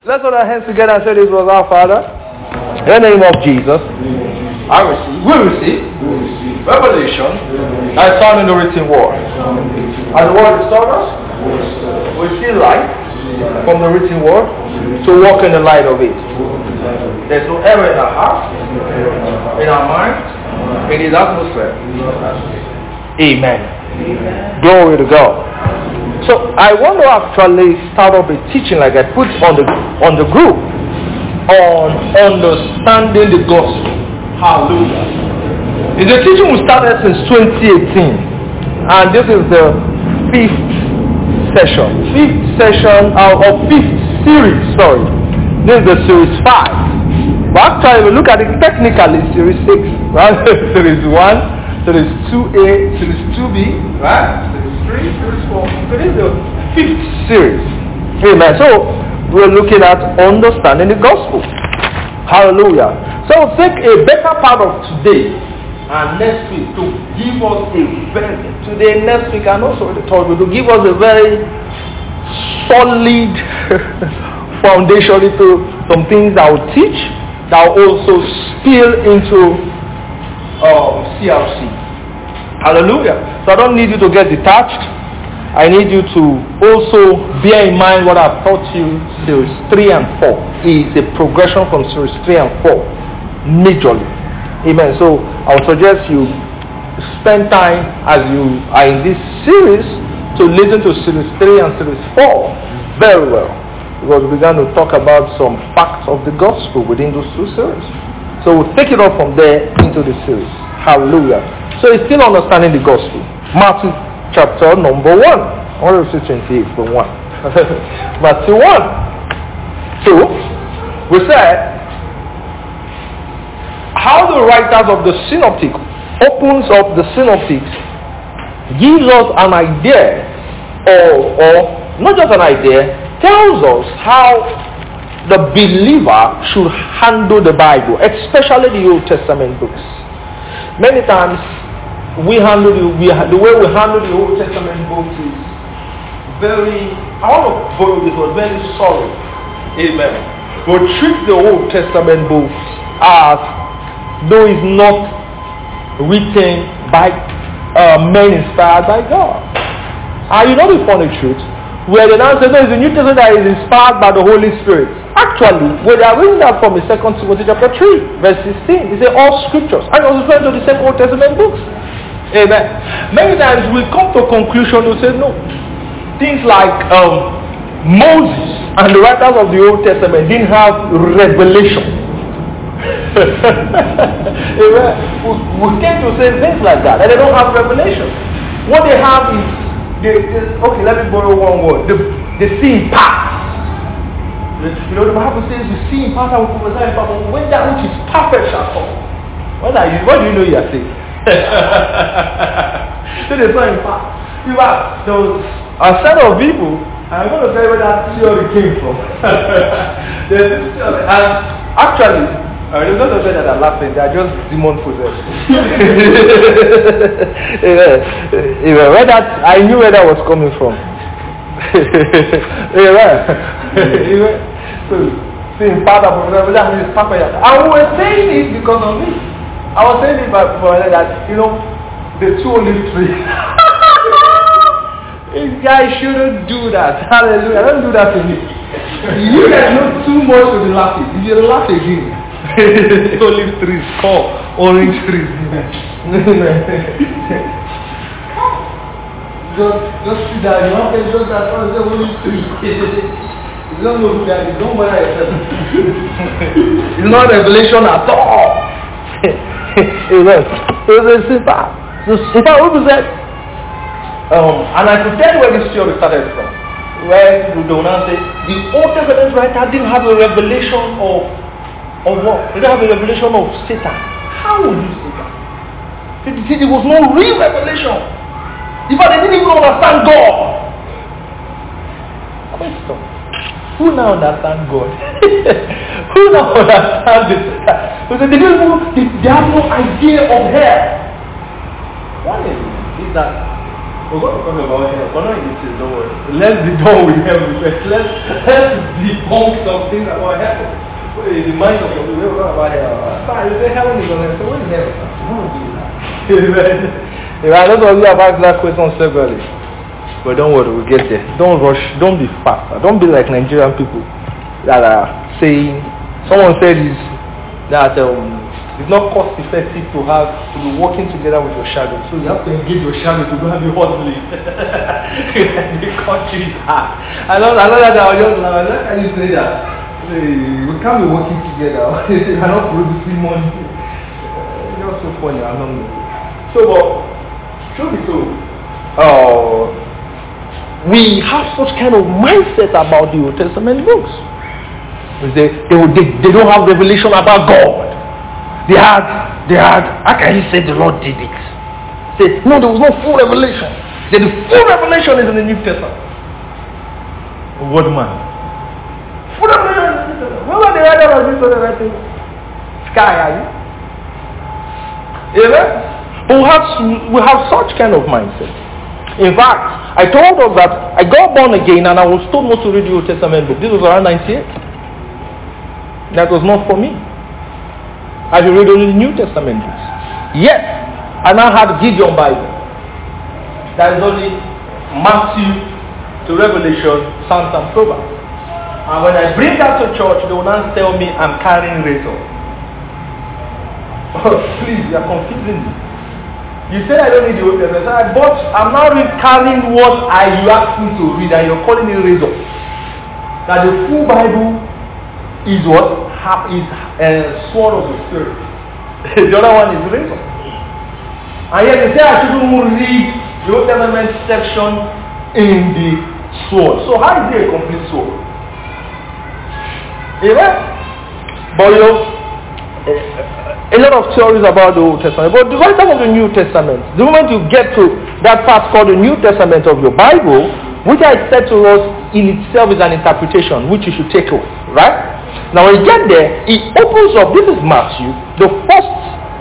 Let's put our hands together and say this was our Father. In the name of Jesus, we receive revelation that is found in the written word. And the word is taught us. We see light from the written word to walk in the light of it. There's no error in our hearts, in our minds, in His atmosphere. Amen. Glory to God. So I want to actually start off a teaching like I put on the group on understanding the gospel. Hallelujah. It's a teaching we started since 2018, and this is the fifth series. Sorry, this is the series 5. But actually, we look at it technically, series 6, right? Series 1, series 2A, series 2B, right? 3, series 4. So this is the 5th series. Amen. So we're looking at understanding the gospel. Hallelujah. So we'll take a better part of today and next week to give us next week and also the third week to give us a very solid foundation into some things that will teach, that will also spill into CRC. Hallelujah. So I don't need you to get detached. I need you to also bear in mind what I've taught you. Series 3 and 4 is a progression from series 3 and 4 majorly. Amen. So I would suggest you spend time as you are in this series to listen to series 3 and series 4 very well, because we began to talk about some facts of the gospel within those two series. So we'll take it up from there into the series. Hallelujah. So it's still understanding the gospel. Matthew chapter number 1. I want to say 28 for 1. Matthew 1. 2. We said how the writers of the synoptic opens up the synoptics gives us an idea, or not just an idea, tells us how the believer should handle the Bible, especially the Old Testament books. Many times the way we handle the Old Testament books is very, I want to borrow this word, very sorry. Amen. We treat the Old Testament books as though it's not written by men inspired by God. And you know the funny truth, where the now says no, it's the New Testament that is inspired by the Holy Spirit. Actually, we are reading that from the 2 Timothy chapter 3, verse 16. It says all scriptures. And it was referring to the same Old Testament books. Amen. Many times we come to a conclusion to say no. Things like Moses and the writers of the Old Testament didn't have revelation. we tend to say things like that, and they don't have revelation. What they have is, okay, let me borrow one word. They see in past. You know, the Bible says we see in past and we prophesy in past, but when that which is perfect shall come. What do you know you are saying? So they saw in past. There was a set of people, and I'm going to tell you where that theory came from. There's this theory, and actually, it's not the way that are laughing, they are just demon possessed. Where that, I knew where that was coming from. So, seeing part of that means Papa. And we were saying it because of me. I was saying it before that, you know, the 2 olive trees. This guy shouldn't do that. Hallelujah. Don't do that to me. You guys know too much to be laughing. If you laugh again, olive trees, call orange trees. just see that you don't get just that one olive trees. You don't know that, you don't bother yourself. It's not revelation at all. Amen. So it's simple. So if I would say, and I could tell you where this theory started from. Where the now say the Old Testament writer didn't have a revelation of what? They didn't have a revelation of Satan. How would you say that? It was no real revelation. In fact, they didn't even understand God. Question. Who now understands God? Who now understands this? Because they have no idea of hell. One is that We're going to talk about hell, but not in this, don't worry. Let's be done with hell first. Let's debunk some things about heaven. The mind of the people about hell. You say heaven is on earth. So what is heaven? I don't do that. If I don't know you have asked that question severally. But don't worry, we'll get there. Don't rush. Don't be fast. Don't be like Nigerian people that are saying, someone said is that it's not cost effective to be working together with your shadow. So you have to engage your shadow to go and be hustling. The country is hard. I know that I was just like, how can you say that? We can't be working together. We are not producing money. It's not so funny, I don't know. So, but, truth be told, we have such kind of mindset about the Old Testament books. They don't have revelation about God. They had, how can you say the Lord did it? Say, no, there was no full revelation. The full revelation is in the New Testament. What man? Full revelation is in the New Testament. When were the writer of this or the writing? Sky, are you? Amen? But we have such kind of mindset. In fact, I told us that I got born again and I was told not to read the Old Testament book. This was around 98. That was not for me. I should read only the New Testament books. Yes, I now had Gideon Bible. That is only Matthew to Revelation, Psalms and Proverbs. And when I bring that to church, they will now tell me I'm carrying razor. Oh, please, you are confusing me. You said I don't need the Old Testament, but I'm now carrying what you asked me to read, and you're calling it razor. That the full Bible is what? Is sword of the Spirit. The other one is razor. And yet they say I shouldn't read the Old Testament section in the sword. So how is it a complete sword? Amen? But you know, a lot of theories about the Old Testament. But the writer of the New Testament, the moment you get to that part called the New Testament of your Bible, which I said to us in itself is an interpretation which you should take off, right? Now when you get there, it opens up, this is Matthew, the first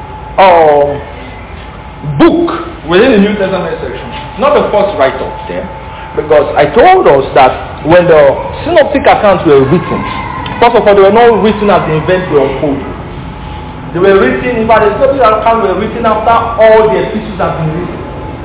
book within the New Testament section. Not the first write-up there, because I told us that when the synoptic accounts were written, first of all, they were not written as the events were unfolding. They were written, in fact, the synoptic accounts were written after all the epistles have been written.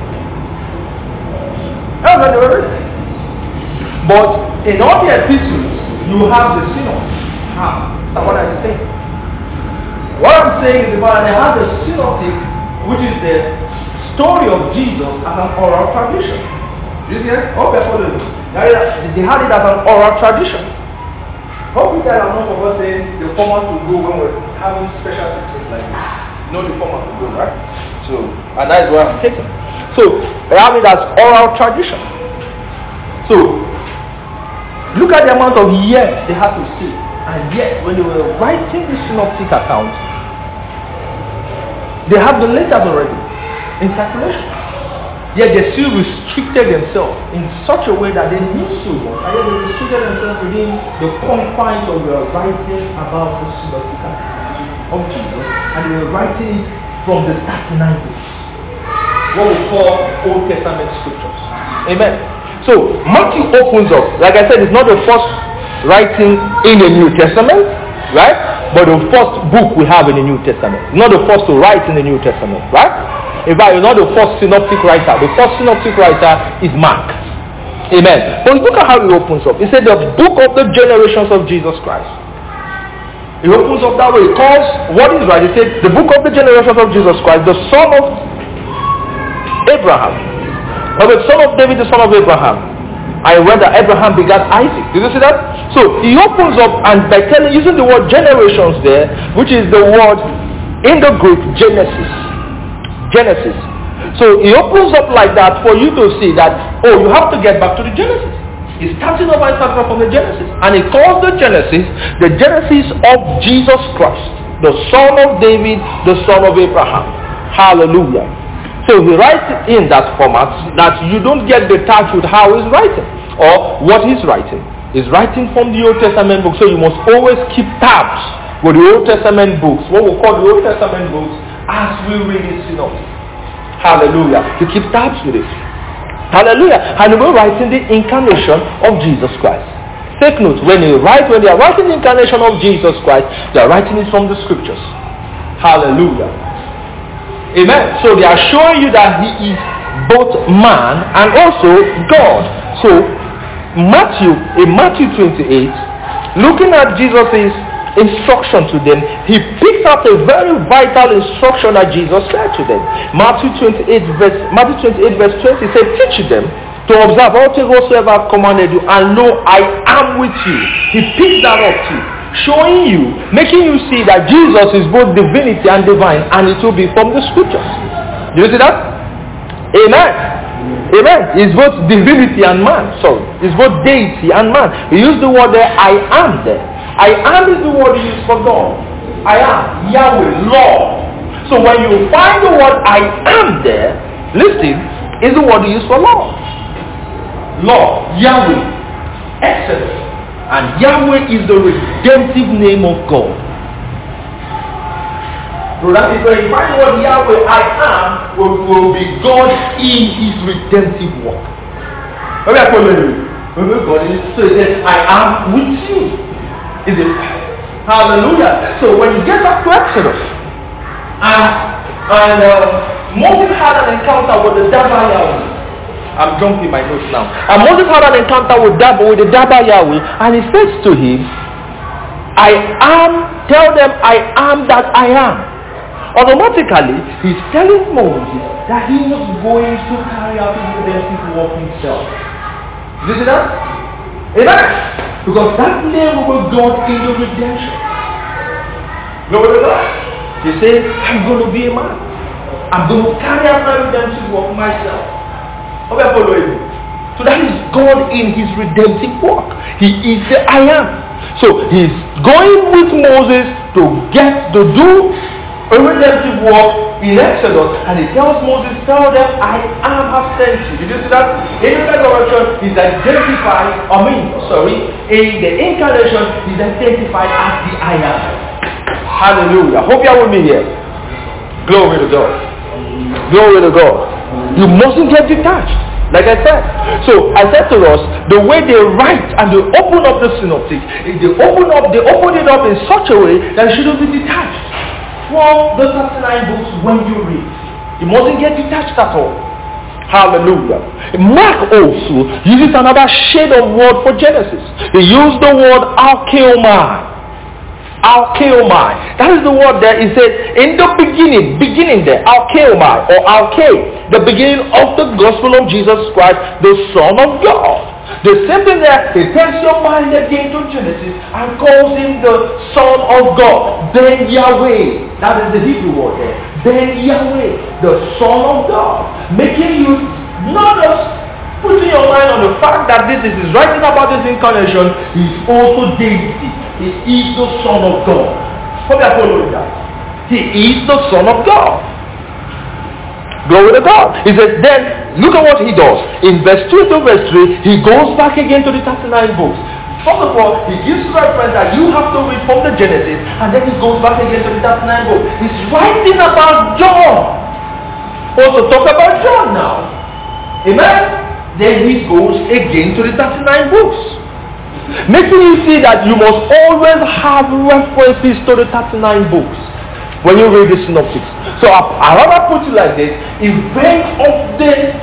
That's when they were written. But in all the epistles, you have the synopsis. That's what I'm saying. What I'm saying is about they have the synoptic, which is the story of Jesus as an oral tradition. You see it? Oh, before they had it as an oral tradition. Hope you guys are not forgetting the format to go when we're having special teachings like this. You know the format to go, right? So, and that is where I'm taking. So, they have it as oral tradition. So, look at the amount of years they had to see. And yet, when they were writing the synoptic account, they have the letters already in circulation. Yet they still restricted themselves in such a way that they knew so much, and yet they restricted themselves within the confines of the writing about the synoptic account of Jesus, and they were writing from the 39 books, what we call Old Testament scriptures. Amen. So Matthew opens up, like I said, it's not the first writing in the New Testament, right? But the first book we have in the New Testament. Not the first to write in the New Testament, right? In fact, it's not the first synoptic writer. The first synoptic writer is Mark. Amen. But look at how he opens up. He said the book of the generations of Jesus Christ. He opens up that way. He calls what is right. He said the book of the generations of Jesus Christ, the son of Abraham. Or the son of David, the son of Abraham. And when Abraham begat Isaac. Did you see that? So he opens up and by using the word generations there, which is the word in the Greek Genesis. Genesis. So he opens up like that for you to see that, oh, you have to get back to the Genesis. He's starting off by starting from the Genesis. And he calls the Genesis of Jesus Christ, the son of David, the son of Abraham. Hallelujah. So he writes it in that format that you don't get detached with how he's writing or what he's writing. He's writing from the Old Testament book, so you must always keep tabs with the Old Testament books, what we call the Old Testament books, as we read it synoptic. Hallelujah. To keep tabs with it. Hallelujah. And we're writing the incarnation of Jesus Christ. Take note, when they are writing the incarnation of Jesus Christ, they are writing it from the scriptures. Hallelujah. Amen. So they are showing you that he is both man and also God. So in Matthew 28, looking at Jesus' instruction to them, he picks up a very vital instruction that Jesus said to them. Matthew 28 verse 20 said, teach them to observe all things whatsoever I've commanded you, and lo, I am with you. He picks that up too, showing you, making you see that Jesus is both divinity and divine, and it will be from the scriptures. Do you see that? Amen. Amen. It's both divinity and man. Sorry. It's both deity and man. He used the word there, I am there. I am is the word used for God. I am Yahweh, Lord. So when you find the word I am there, listen, is the word used for Lord. Lord, Yahweh, Exodus. And Yahweh is the redemptive name of God. So that is when you find the word Yahweh, I am, will be God in his redemptive work. So it says, I am with you. Is it? Hallelujah. So when you get back to Exodus, and Moses had an encounter with the Daba Yahweh. I'm jumping my notes now. And Moses had an encounter with the Daba Yahweh, and he says to him, tell them I am that I am. Automatically, he's telling Moses that he was going to carry out his redemptive work himself. Did you see that? Amen. Because that name will be God in the redemption. Glory to God. He said, I'm going to be a man. I'm going to carry out my redemptive work myself. Okay, following me. So that is God in his redemptive work. He is the I am. So he's going with Moses to do a redemptive work in Exodus, and he tells Moses, tell them I am has sent you. Did you see that? In the resurrection, he's identified, in the incarnation, he's identified as the I am. Hallelujah. Hope you are with me here. Glory to God. Glory to God. You mustn't get detached. Like I said. So I said to us, the way they write and they open up the synoptic, they open it up in such a way that it shouldn't be detached from the 39 books when you read. You mustn't get detached at all. Hallelujah. Mark also uses another shade of word for Genesis. He used the word archaeomai. Archaeomai. That is the word there. He said, in the beginning there, archaeomai or archae, the beginning of the gospel of Jesus Christ, the Son of God. The same thing there, he takes your mind again to Genesis and calls him the Son of God. Then Yahweh, that is the Hebrew word there. Then Yahweh, the Son of God. Making you not just putting your mind on the fact that this is writing about this incarnation, is also deity. He is the Son of God. Hope you are following that. He is the Son of God. Glory to God. He says, then, look at what he does. In verse 2 to verse 3, he goes back again to the 39 books. First of all, he gives reference that you have to read from the Genesis, and then he goes back again to the 39 books. He's writing about John. Also talk about John now. Amen? Then he goes again to the 39 books. Making you see that you must always have references to the 39 books when you read the synoptics. So I rather put it like this: events of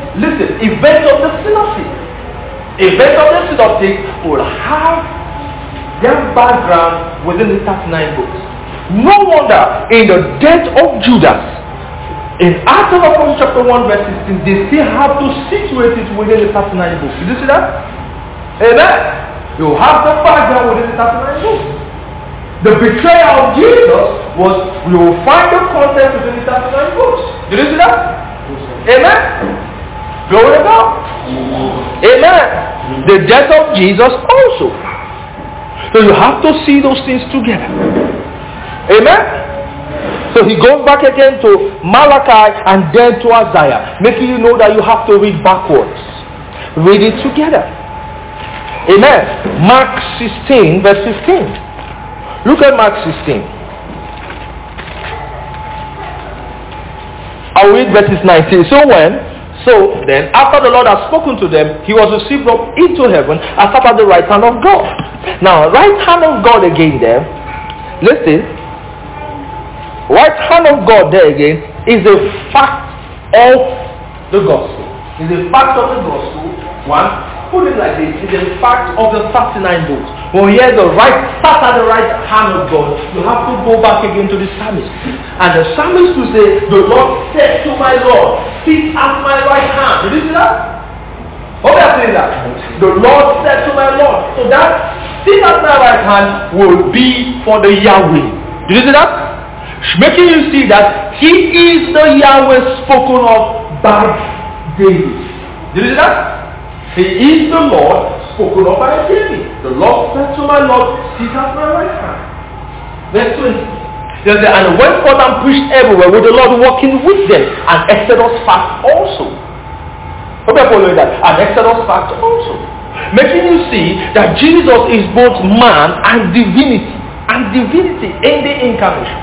the synoptic. Events of the synoptic will have their background within the 39 books. No wonder in the death of Judas, in Acts of Apostles chapter 1 verse 16, they still have to situate it within the 39 books. Did you see that? Amen. You have the background within the 39 books. The betrayal of Jesus was, we will find the content within the 39 books. Did you see that? Amen. Glory to God. Amen. The death of Jesus also. So you have to see those things together. Amen. So he goes back again to Malachi and then to Isaiah, making you know that you have to read backwards. Read it together. Amen. Mark 16 verse 15. Look at Mark 16. I'll read verses 19. So when So then, after the Lord had spoken to them, he was received up into heaven and sat at the right hand of God. Now, right hand of God again there, listen, right hand of God there again is a fact of the gospel. Is a fact of the gospel. One, put it like this, is a fact of the 39 books. When you hear the right, sat at the right hand of God, you have to go back again to the psalmist. And the psalmist will say, the Lord said to my Lord, sit at my right hand. Did you see that? How are you saying that? The Lord said to my Lord. So that sit at my right hand will be for the Yahweh. Did you see that? Making you see that he is the Yahweh spoken of by David. Did you see that? He is the Lord spoken of by David. The Lord said to my Lord, sit at my right hand. Verse 20. And went forth and preached everywhere with the Lord walking with them. And Exodus fact also. Hope you're following that. And Exodus fact also. Making you see that Jesus is both man and divinity. And divinity in the incarnation.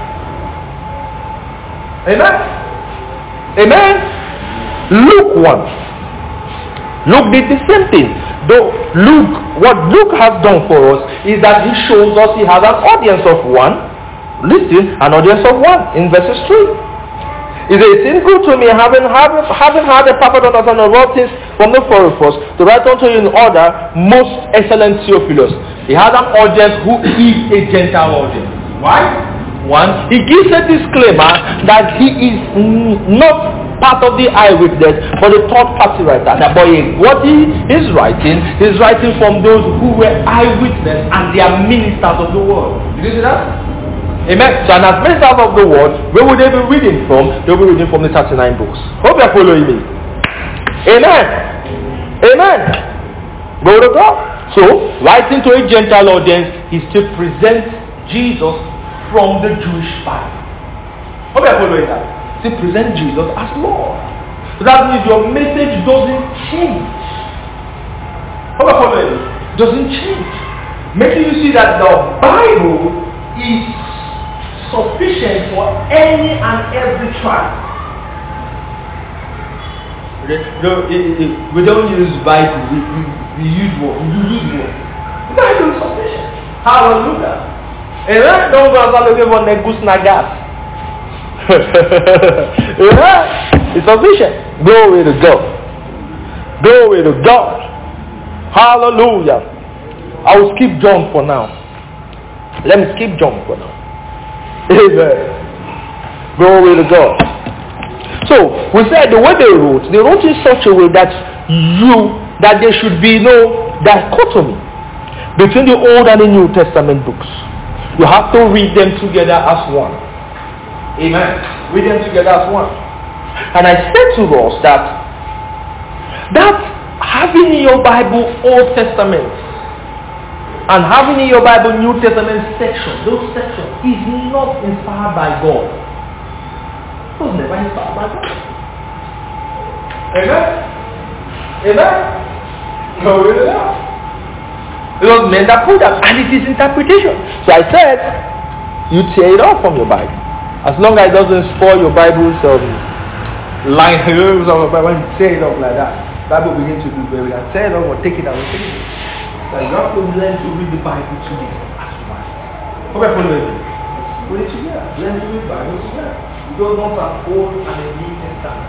Amen. Amen. Luke 1. Luke did the same thing. Though what Luke has done for us is that he shows us he has an audience of one. Listen, an audience of one in verses 3. It says, it seemed good to me, having had a perfect understanding of all things from the first, to write unto you in order, most excellent Theophilus. He has an audience who is a Gentile audience. Why? One, he gives a disclaimer that he is not part of the eyewitness, but a third party writer. That boy, what he is writing, he's writing from those who were eyewitness and they are ministers of the word. Did you see that? Amen. So, and as ministers of the word, where would they be reading from? They'll be reading from the 39 books. Hope you're following me. Amen. Amen. Glory to God. So, writing to a Gentile audience is to present Jesus from the Jewish Bible. Hope you're following that. To present Jesus as Lord. So that means your message doesn't change. Hope you're following it. Doesn't change. Making you see that the Bible is sufficient for any and every tribe. We don't use Bible, we use what? We use what? The Bible is sufficient. Hallelujah. And then don't go and looking for Negus Nagas. It's sufficient. Glory to God. Glory to God. Hallelujah. I will skip John for now. Let me skip John for now. Amen. Glory to God. So we said the way they wrote in such a way that there should be no dichotomy between the Old and the New Testament books. You have to read them together as one. Amen. Read them together as one. And I said to us that having in your Bible Old Testament and having in your Bible New Testament section, those sections is not inspired by God. It was never inspired by God. Amen. Amen. Glory to God. It was men that put that, and it is interpretation. So I said, you tear it off from your Bible. As long as it doesn't spoil your Bible's line, when you tear it off like that, Bible begins to do very well. Tear it off or take it out. So you have to learn to read the Bible together as one. Hope I follow you. Read it together. Learn to read the Bible together. You don't want an Old and a New Testament.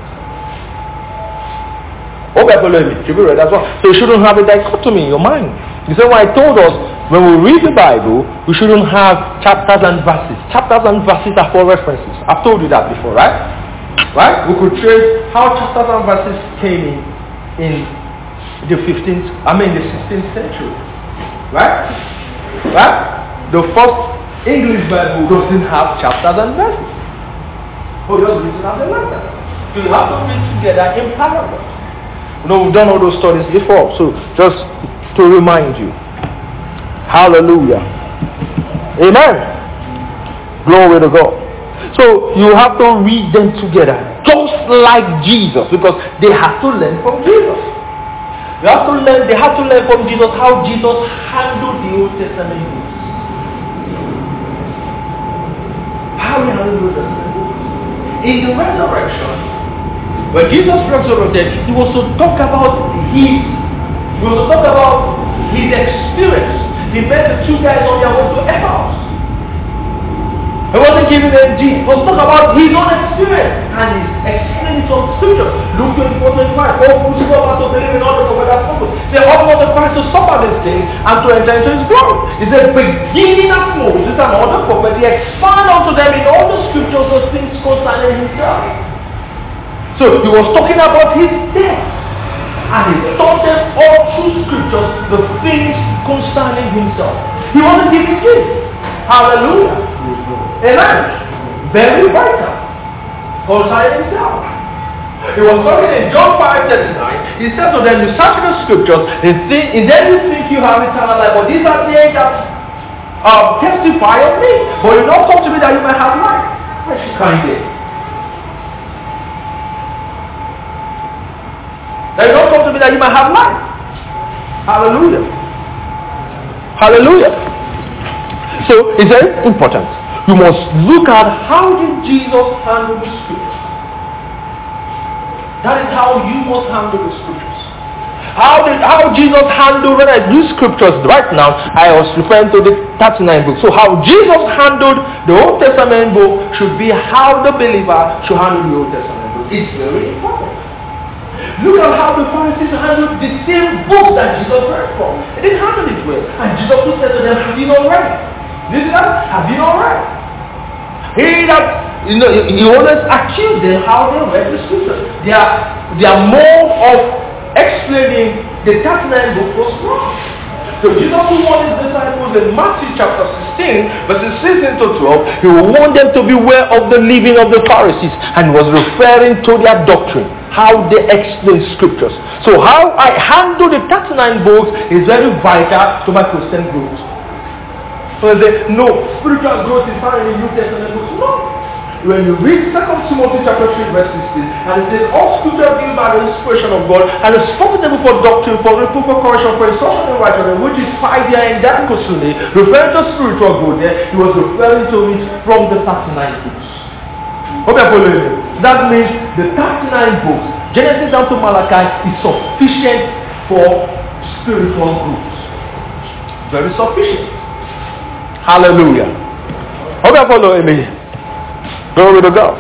Hope I follow me. Should be read as well. So you shouldn't have a dichotomy in your mind. You see why I told us when we read the Bible, we shouldn't have chapters and verses. Chapters and verses are for references. I've told you that before, right? Right? We could trace how chapters and verses came in the 16th century. Right? Right? The first English Bible doesn't have chapters and verses. Oh, just written as a letter. So you have to read together in parables. You know, we've done all those studies before, so just to remind you. Hallelujah. Amen. Glory to God. So you have to read them together, just like Jesus, because they have to learn from Jesus. They have to learn from Jesus how Jesus handled the Old Testament books. How he handled the Old Testament books. In the resurrection, When Jesus resurrected, he was to talk about his experience. He met the two guys on their way to Emmaus. He wasn't giving them Jesus. He was talking about his own experience. And he's explaining it from scripture. Luke 24:25. All who suffer to believe in all the prophets spoken. They all want the Christ to suffer these things and to enter into his glory. He said, beginning at Moses and all the prophets, he expanded unto them in all the scriptures the things concerning himself. So he was talking about his death. And he taught them all through scriptures the things concerning himself. He wasn't giving gifts. Hallelujah. Amen. Very vital concerning himself. He was talking in John 5:39. He said to them, you search the scriptures, and then you think you have eternal life. But these are things that testify of me. But you don't come to me that you may have life. What you can't get. That you don't come to me that you may have life. Hallelujah. Hallelujah. So it's very important. You must look at how did Jesus handle the scriptures. That is how you must handle the scriptures. How Jesus handled, when I use scriptures right now, I was referring to the 39 books. So how Jesus handled the Old Testament book should be how the believer should handle the Old Testament book. It's very important. Look at how the Pharisees handled the same book that Jesus read from. They didn't handle it well. And Jesus said to them, have you not read? This is that? Have you not read? He always accused them how they read the scriptures. Their mode of explaining the 39 book was wrong. So Jesus will warn his disciples in Matthew chapter 16, verses 16 to 12, he will warn them to beware of the leaven of the Pharisees, and was referring to their doctrine, how they explain scriptures. So how I handle the 39 books is very vital to my Christian growth. So they say, no, spiritual growth is found in the New Testament books. No. When you read 2 Timothy chapter 3 verse 16, and it says, all scripture given by the inspiration of God, and is profitable for doctrine, for reproof, for correction, for instruction in righteousness, which is 5 years in that concerning, referring to spiritual growth there, he was referring to it from the 39 books. Hope you're following me. That means the 39 books, Genesis down to Malachi, is sufficient for spiritual growth. Very sufficient. Hallelujah. Hope you're following me. Glory to God.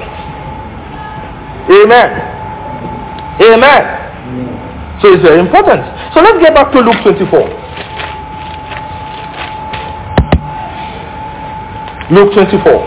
Amen. Amen. So it's very important. So let's get back to Luke 24. Luke 24.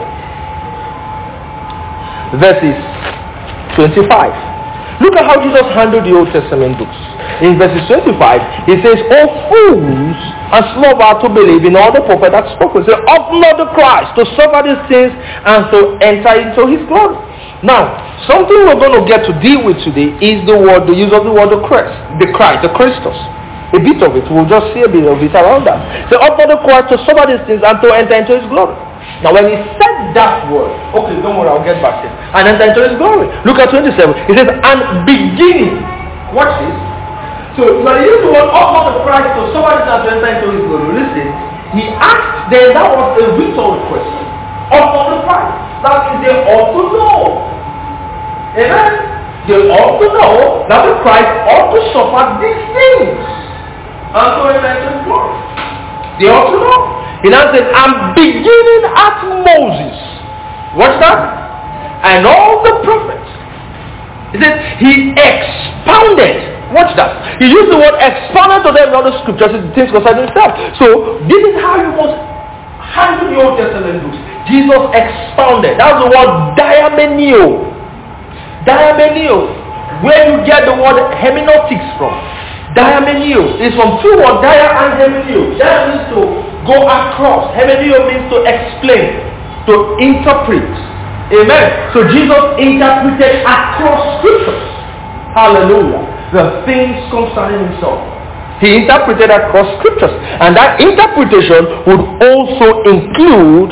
Verses 25. Look at how Jesus handled the Old Testament books. In verses 25, he says, "O fools, and slow to believe in all the prophets that spoke. He said, ought not the Christ to suffer these things and to enter into his glory." Now, something we're going to get to deal with today is the use of the word the Christ, the Christos. A bit of it. We'll just see a bit of it around that. So, ought not the Christ to suffer these things and to enter into his glory. Now when he said that word, okay, don't worry, I'll get back to it. And enter into his glory. Look at 27. He says, and beginning. Watch this. So when he used the word offer the Christ to somebody that to enter into his glory, listen, he asked them, that was a rhetorical question. Offer the Christ. That means they ought to know. Amen? They ought to know that the Christ ought to suffer these things. And to enter into his glory. They ought to know. He now said, I'm beginning at Moses. What's that? And all the prophets. He said, he expounded. Watch that. He used the word expounded to them in all the scriptures, things concerning himself. So, this is how you must handle the Old Testament books. Jesus expounded. That's the word diamenio. Diamenio. Where you get the word hermeneutics from. Diamenio is from two words, dia and hermeneo. Dia means to go across. Hermeneo means to explain, to interpret. Amen. So Jesus interpreted across scriptures. Hallelujah. The things concerning himself. He interpreted across scriptures. And that interpretation would also include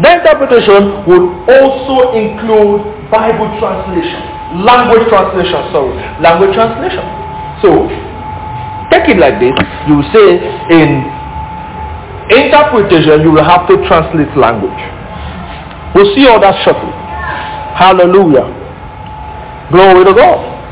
Bible translation. Language translation. So, take it like this. You will say in interpretation you will have to translate language. We'll see all that shortly. Hallelujah. Glory to God.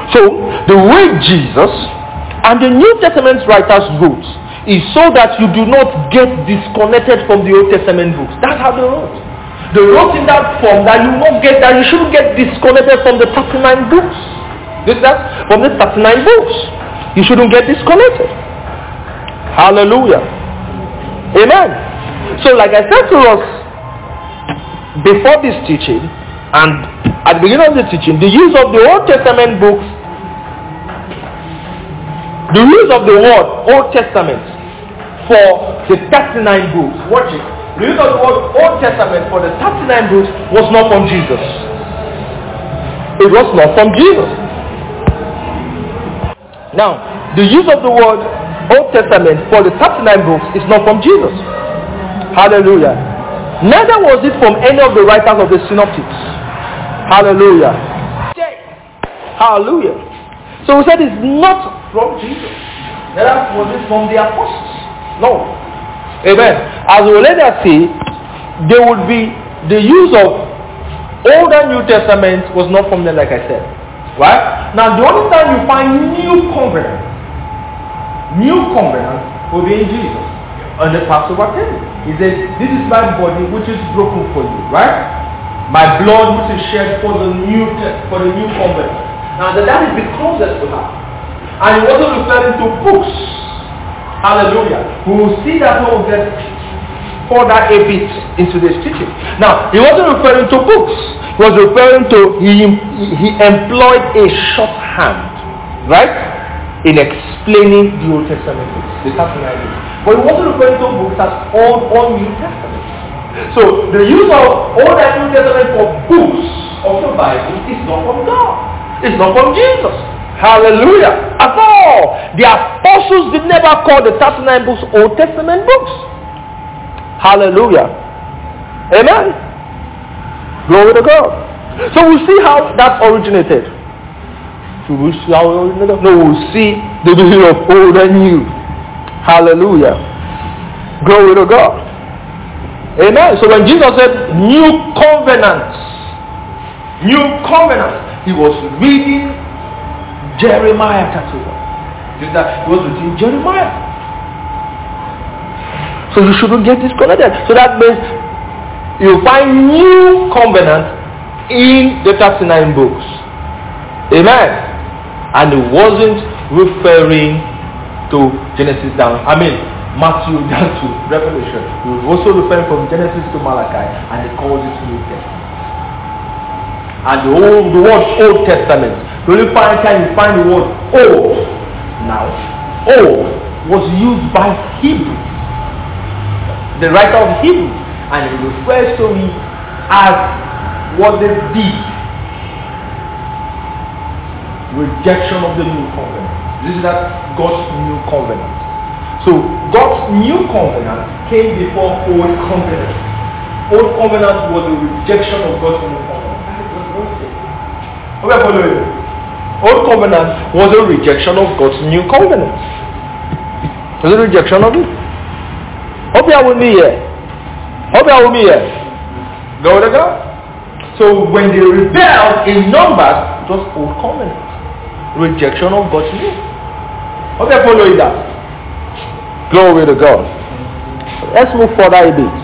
So the way Jesus and the New Testament writers wrote is so that you do not get disconnected from the Old Testament books. That's how they wrote. They wrote in that form that you shouldn't get disconnected from the 39 books. From the 39 books. You shouldn't get disconnected. Hallelujah. Amen. So like I said to us before this teaching, and at the beginning of the teaching, the use of the Old Testament books, the use of the word Old Testament for the 39 books, watch it. The use of the word Old Testament for the 39 books was not from Jesus. It was not from Jesus. Now, the use of the word Old Testament for the 39 books is not from Jesus. Hallelujah. Neither was it from any of the writers of the synoptics. Hallelujah. Hallelujah. So we said it's not from Jesus. Neither was it from the apostles. No. Amen. As we will later see, there would be the use of Old and New Testament was not from them, like I said. Right? Now the only time you find new covenant will be in Jesus on the Passover table. He says, this is my body which is broken for you, right? My blood which is shed for the new covenant. Now that is the closest we have. And he wasn't referring to books. Hallelujah. We will see that we will get further a bit into this teaching. Now, he wasn't referring to books. He was referring to, he employed a shorthand, right? In explaining the Old Testament books, the 39 books. But he wasn't referring to books as Old or New Testament. So, the use of Old and New Testament for books of the Bible is not from God. It's not from Jesus. Hallelujah. At all. The apostles did never call the 39 books Old Testament books. Hallelujah. Amen. Glory to God. So we'll see how that originated. We'll see how it originated. No, we'll see the beginning of Old and New. Hallelujah. Glory to God. Amen. So when Jesus said new covenant, he was reading Jeremiah chapter 1. He was reading Jeremiah. So you shouldn't get disconnected. So that means you find new covenant in the 39 books. Amen. And it wasn't referring to Genesis down. Matthew down to Revelation. It was also referring from Genesis to Malachi, and it calls it New Testament. And the word Old Testament, the only time you find the word Old. Now, Old was used by Hebrew, the writer of Hebrew, and it refers to me as what they did. Rejection of the new covenant. This is that God's new covenant. So God's new covenant came before Old covenant. Old covenant was a rejection of God's new covenant. Old covenant was a rejection of God's new covenant. It was a rejection of it. Hope you are with me here. Glory to God. So when they rebelled in Numbers, it was Old covenant. Rejection of God's new. Hope you are following that. Glory to God. Let's move further a bit.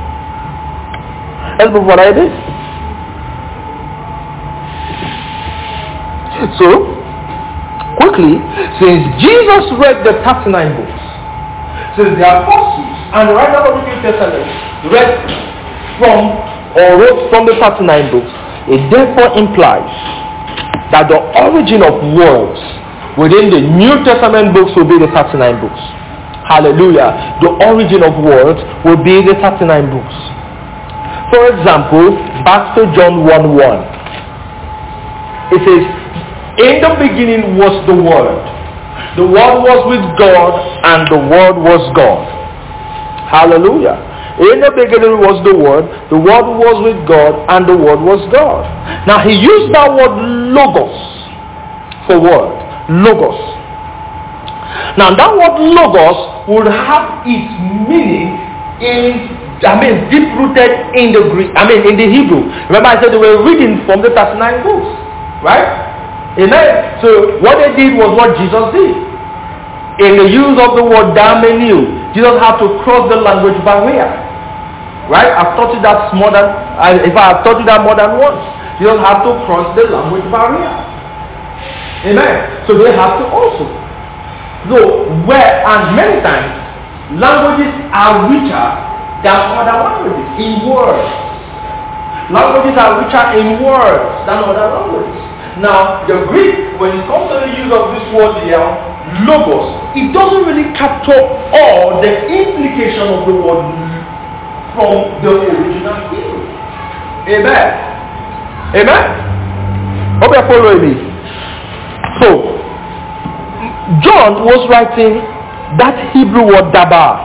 So, quickly, since Jesus read the 39 books, since the apostles and the writer of the New Testament read from or wrote from the 39 books, it therefore implies that the origin of words within the New Testament books will be the 39 books. Hallelujah. The origin of words will be the 39 books. For example, back to John 1:1. It says, in the beginning was the Word. The Word was with God, and the Word was God. Hallelujah. In the beginning was the Word was with God, and the Word was God. Now he used that word logos for word. Logos. Now that word logos would have its meaning deep rooted in the Greek, in the Hebrew. Remember I said they were reading from the 39 books, right? Amen. So what they did was what Jesus did. In the use of the word Dameniu, Jesus had to cross the language barrier. Right? I've taught you that more than, if I have taught you that more than once. Jesus had to cross the language barrier. Amen. So they have to also. So and many times, languages are richer than other languages in words. Languages are richer in words than other languages. Now, the Greek, when it comes to the use of this word here, logos, it doesn't really capture all the implication of the word from the original Hebrew. Amen. Amen. Hope you're following me. So, John was writing that Hebrew word dabar.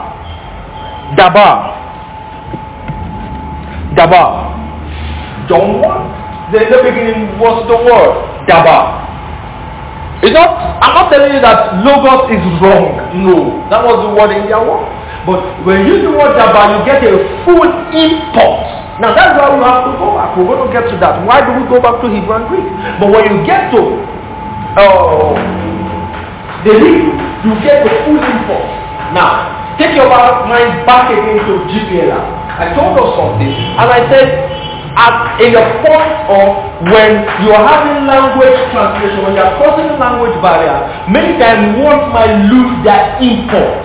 John 1. In the beginning was the word dabar. It's not, I'm not telling you that logos is wrong. No, that was the word in their word. But when you use the word dabar, you get a full import. Now that's why we have to go back. We're going to get to that. Why do we go back to Hebrew and Greek? But when you get to the Hebrew, you get the full import. Now, take your mind back again to GPLR. I told us something, and I said, in the point of when you are having language translation, when you are crossing the language barrier, many times words might lose their import.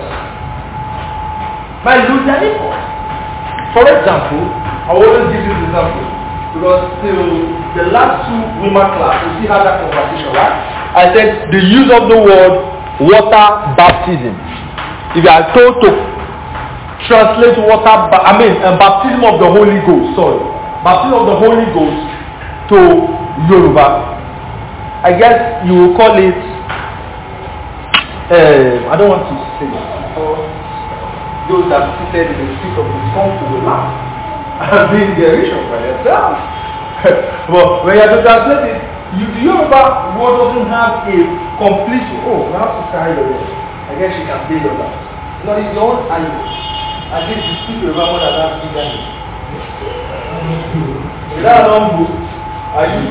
For example, I always give this example because till the last two women class, we see how that conversation, right? I said the use of the word water baptism. If you are told to translate baptism of the Holy Ghost, baptism of the Holy Ghost to Yoruba, I guess you will call it, I don't want to say it, those that seated in the seat of the sun to the land and being the direction by yourself. But when you have to translate it, the Yoruba word doesn't have a complete, we have to carry the word. I guess you can build on that. No, it's your own language. I guess you speak Yoruba more than that big language. Is that a long book? Are you?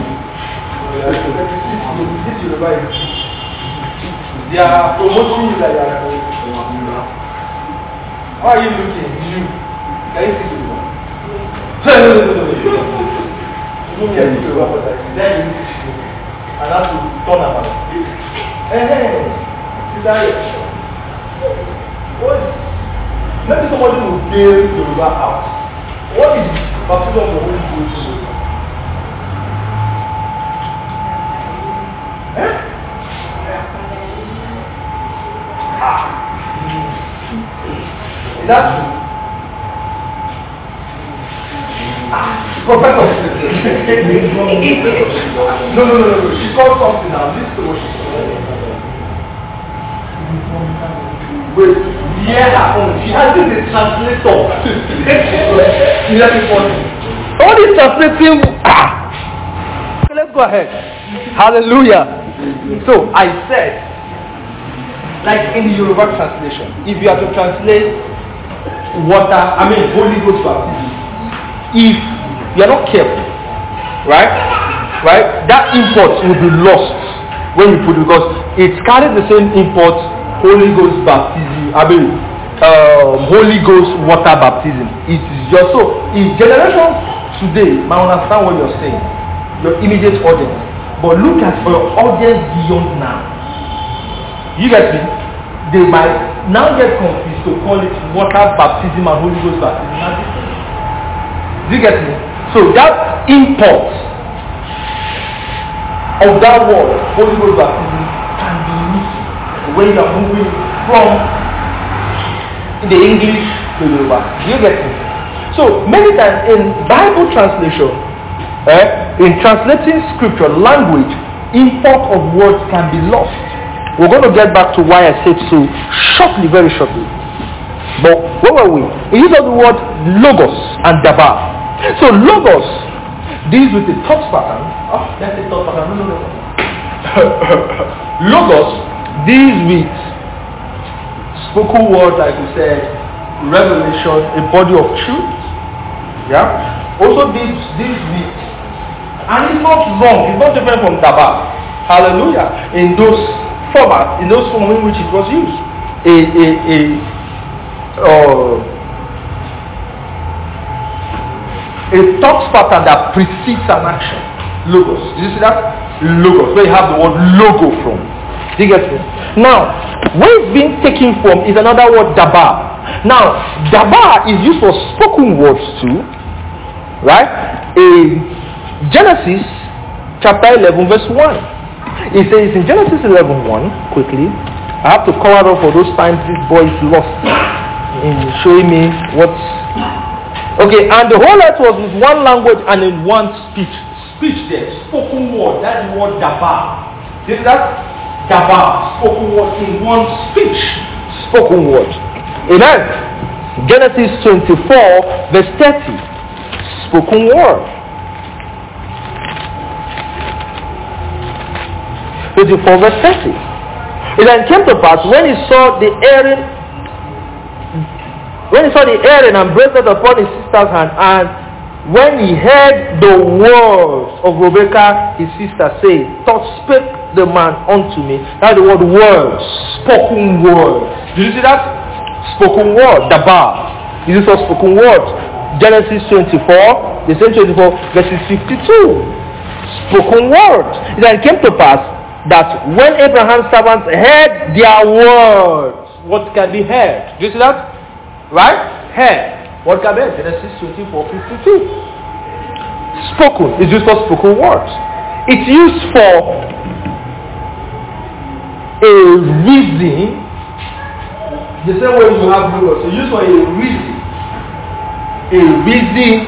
This Yoruba is they are promoting you like that. How are you looking? You. Can you see Yoruba? You need to Yoruba for that. Then you need to see. And that's to turn about it. Hey, is that it? What? Maybe somebody will bail Yoruba out. What is baptism of the Holy Ghost? Is that true? Professor. No. She called something now. Listen to what she said. Wait, she has been a translator. All this translating. Okay, let's go ahead. Hallelujah. So I said, like in the Yoruba translation, if you have to translate Holy Ghost baptism, if you are not careful, right, that import will be lost when you put it, because it carries the same import. Holy Ghost baptism, Holy Ghost water baptism. It is just so. If generations today might understand what you're saying, your immediate audience, but look at your audience beyond now. You get me? They might now get confused to call it water baptism and Holy Ghost baptism. Do you get me? So that import of that word, Holy Ghost baptism, can be used when you are moving from the English to Yoruba. Do you get me? So many times in Bible translation, in translating scripture, language, import of words can be lost. We're going to get back to why I said so shortly, very shortly. But where were we? We use the word logos and dabar. So logos deals with the thought pattern. That's the thought pattern. No. Logos deals with spoken word, like we said, revelation, a body of truth. Yeah. Also deals with, and it's not wrong. It's not different from dabar. Hallelujah. In those formats, in those forms in which it was used. A thought pattern that precedes an action. Logos. Did you see that? Logos. Where you have the word logo from. Do you get it? Now, where it's being taken from is another word, dabar. Now, dabar is used for spoken words too. Right? In Genesis chapter 11 verse 1. It says in Genesis 11:1, quickly, I have to cover up for those times this boy is lost in showing me what's... Okay, and the whole earth was with one language and in one speech. Speech there, spoken word, that's the word dabar. See that? Dabar, spoken word in one speech. Spoken word. Amen. Genesis 24 verse 30. Spoken word. 24 verse 30. It then came to pass when he saw the Aaron and bracelet upon his sister's hand, and when he heard the words of Rebekah his sister say, thus spake the man unto me. That's the word words, spoken word. Did you see that? Spoken word, dabar. This is a spoken word. Genesis 24, the same 24 verses 52. Spoken word. It then came to pass that when Abraham's servants heard their words, what can be heard? Do you see that? Right? Heard. What can be heard? Genesis 24:52. Spoken is used for spoken words. It's used for a reason. The same way you have logos. It's used for a reason. A reason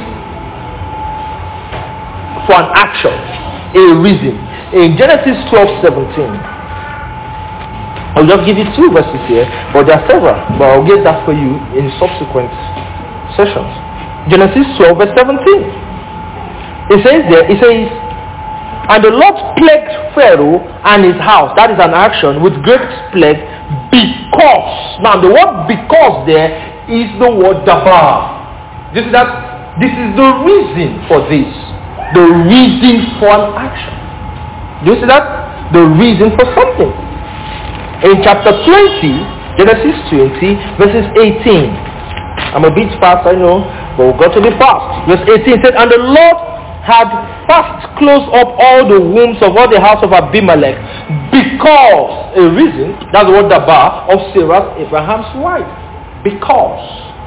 for an action. A reason. In Genesis 12:17, I'll just give you 2 verses here, but there are several, but I'll get that for you in subsequent sessions. Genesis 12 verse 17. It says, and the Lord plagued Pharaoh and his house, that is an action, with great plague, because, now the word because there is the word dabar. This is the reason for this. The reason for an action. Do you see that? The reason for something. In chapter 20, Genesis 20, verses 18. I'm a bit fast, I know, but we've got to be fast. Verse 18 said, and the Lord had fast closed up all the wombs of all the house of Abimelech, because, a reason, that's the word dabar, of Sarah, Abraham's wife. Because.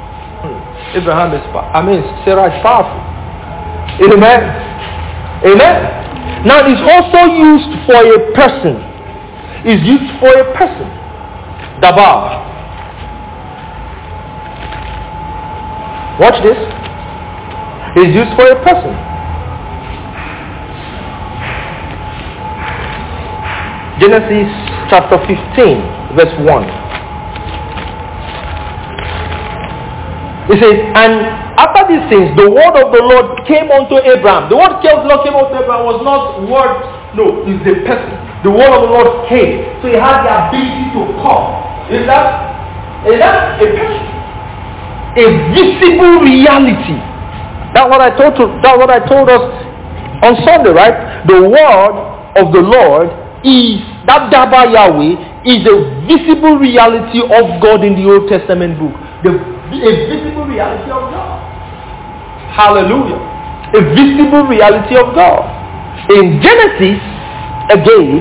Sarah is powerful. Amen. Amen. Now it's also used for a person. It's used for a person. Dabar. Watch this. It's used for a person. Genesis chapter 15 verse 1. It says, and after these things, the word of the Lord came unto Abraham. The word of the Lord came unto Abraham was not word, no, it's the person. The word of the Lord came. So he had the ability to come. Is that a person? A visible reality. That's what I told us on Sunday, right? The word of the Lord is, that Dabar Yahweh is a visible reality of God in the Old Testament book. A visible reality of God. Hallelujah. A visible reality of God. In Genesis, again,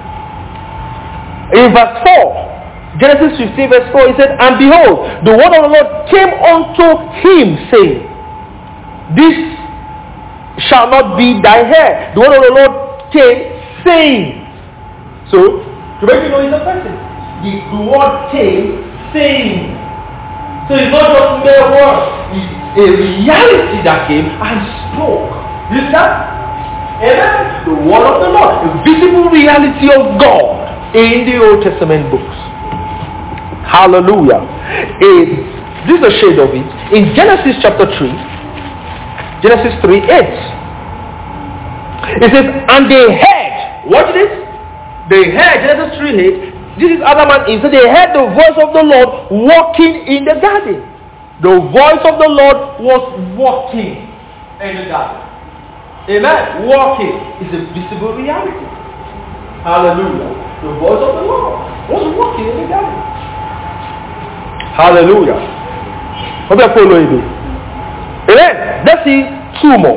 in verse 4, Genesis 15 verse 4, he said, and behold, the word of the Lord came unto him, saying, this shall not be thy hair. The word of the Lord came, saying. So, to make you know he's a person. The word came, saying. So it's not just mere words, it's a reality that came and spoke. You see that? Amen? The word of the Lord, a visible reality of God in the Old Testament books. Hallelujah. This is a shade of it. In Genesis chapter 3, Genesis 3:8, it says, and they heard, watch this, they heard, Genesis 3:8, this is Adam and Eve. So they heard the voice of the Lord walking in the garden. The voice of the Lord was walking in the garden. Amen. Walking is a visible reality. Hallelujah. The voice of the Lord was walking in the garden. Hallelujah. What are you following me? Amen. Let's see two more.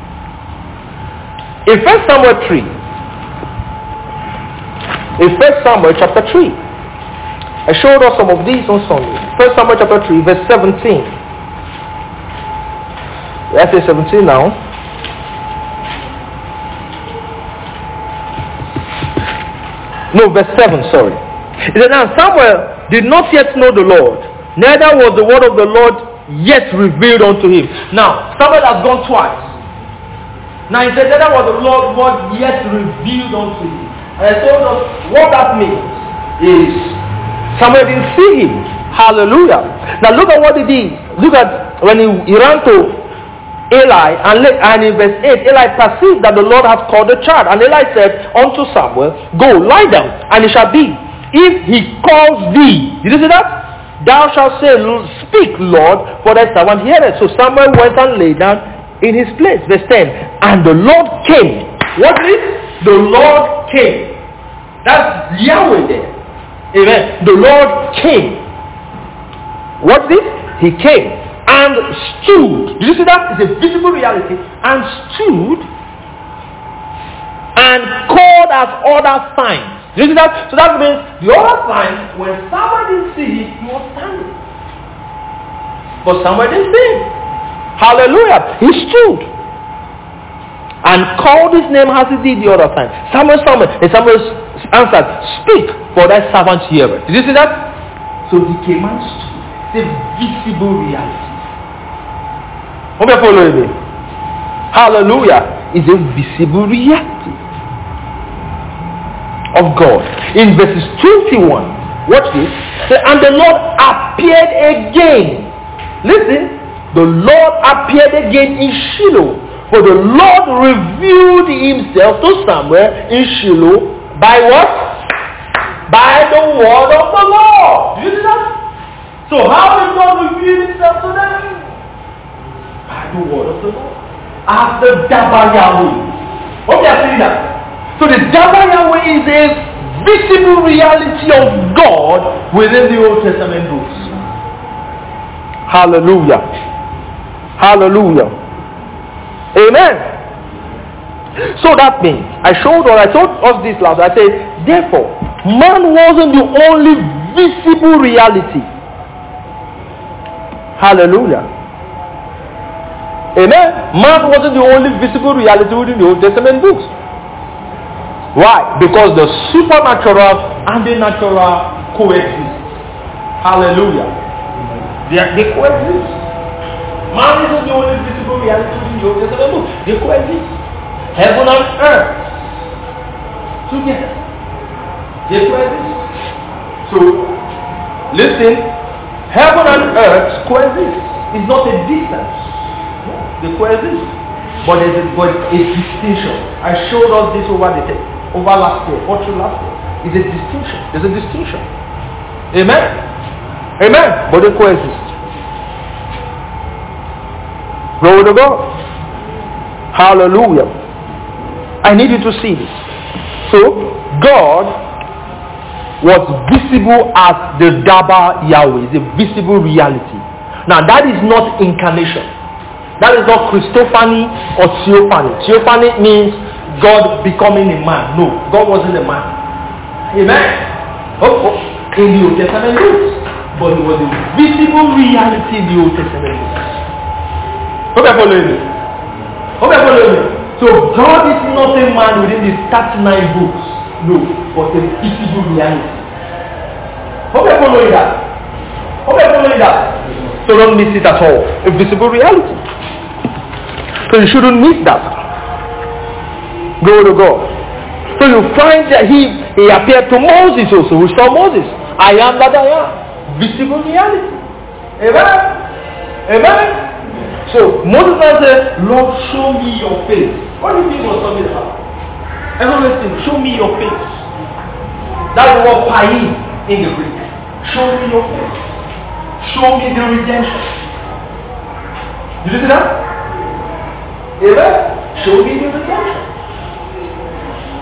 In 1 Samuel 3. In 1 Samuel chapter 3. I showed us some of these on Sunday. 1 Samuel chapter 3 verse 17. Let's say 17 now. No, verse 7, sorry. It said, now Samuel did not yet know the Lord, neither was the word of the Lord yet revealed unto him. Now, Samuel has gone twice. Now he said, neither was the Lord word yet revealed unto him. And I told us what that means is Samuel didn't see him. Hallelujah. Now look at what he did. Look at when he ran to Eli, and in verse 8, Eli perceived that the Lord had called the child. And Eli said unto Samuel, go, lie down, and it shall be, if he calls thee. Did you see that? Thou shalt say, speak, Lord, for thy servant heareth. So Samuel went and lay down in his place. Verse 10, and the Lord came. What is it? The Lord came. That's Yahweh there. Amen. The Lord came. What is it? He came. And stood. Did you see that? It's a visible reality. And stood and called as other signs. Did you see that? So that means the other signs, when Samuel didn't see him, he was standing. But Samuel didn't see him. Hallelujah. He stood and called his name as he did the other time. Samuel, and Samuel answered, speak, for thy servant heareth. Did you see that? So he came and stood. It's a visible reality. Hope you're following me. Hallelujah. Is a visible reality of God. In verses 21, watch this. And the Lord appeared again. Listen. The Lord appeared again in Shiloh. For the Lord revealed himself to Samuel in Shiloh by what? By the word of the Lord. Do you see that? So how did God reveal himself to them? By the word of the Lord. As the Daba Yahweh. Hope you are seeing that. So the Daba Yahweh is a visible reality of God within the Old Testament books. Hallelujah. Hallelujah. Amen. So that means, I told us this last. I said, therefore, man wasn't the only visible reality. Hallelujah. Amen. Man wasn't the only visible reality within the Old Testament books. Why? Because the supernatural and the natural coexist. Hallelujah. They coexist. Man isn't the only visible reality within the Old Testament books. They coexist. Heaven and earth together. They coexist. So, listen. Heaven and earth coexist. It's not a distance. They coexist. But there's a distinction. I showed us this over last year, or through last year. It's a distinction. There's a distinction. Amen? Amen? But they coexist. Glory to God. Hallelujah. I need you to see this. So, God was visible as the Daba Yahweh. It's a visible reality. Now, that is not incarnation. That is not Christophany or Theophany. Theophany means God becoming a man. No, God wasn't a man. Amen. In the Old Testament books. But it was a visible reality in the Old Testament books. Hope you're following me. Hope you're following me. So God is not a man within the 39 books. No, but a visible reality. Hope you're following that. Hope you're following that. So don't miss it at all. A visible reality. So you shouldn't miss that. Glory to God. So you find that he appeared to Moses also. We saw Moses. I am that I am. Visible reality. Amen. Amen. So Moses said, Lord, show me your face. What do you think was talking about? Everyone listen, show me your face. That's the word pai in the Greek. Show me your face. Show me the redemption. Did you see that? Amen? Show me the redemption.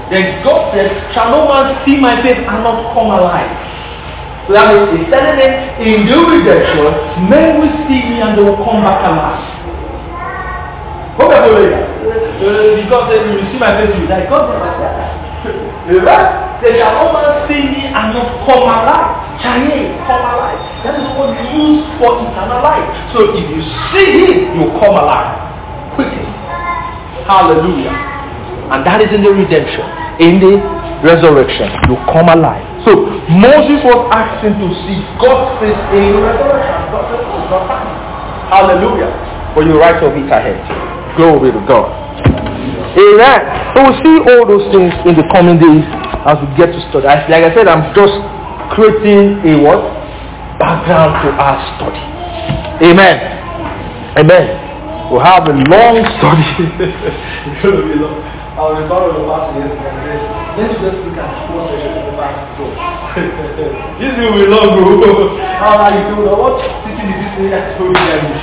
Then God said, shall no man see my face and not come alive? So that means he's telling them, in the redemption, men will see me and they will come back alive. Okay, because then you see my face, you die. God never said that. They shall no man see me and not come alive. Shall he come alive? That is what used for eternal life. So if you see him, you come alive. Quickly. Hallelujah. And that is in the redemption. In the resurrection, you come alive. So Moses was asking to see God's face in the resurrection. God said, oh, it's not time. Hallelujah. But you write of it ahead. Glory to God. Amen. So we'll see all those things in the coming days as we get to study. Like I said, I'm just creating a what? Background to our study. Amen. Amen. We'll have a long study. It's going to be long. I was in front of the pastor yesterday. Let's just look at the 4 sessions of the Bible. This will be long, bro. How are you doing? What teaching is this thing I told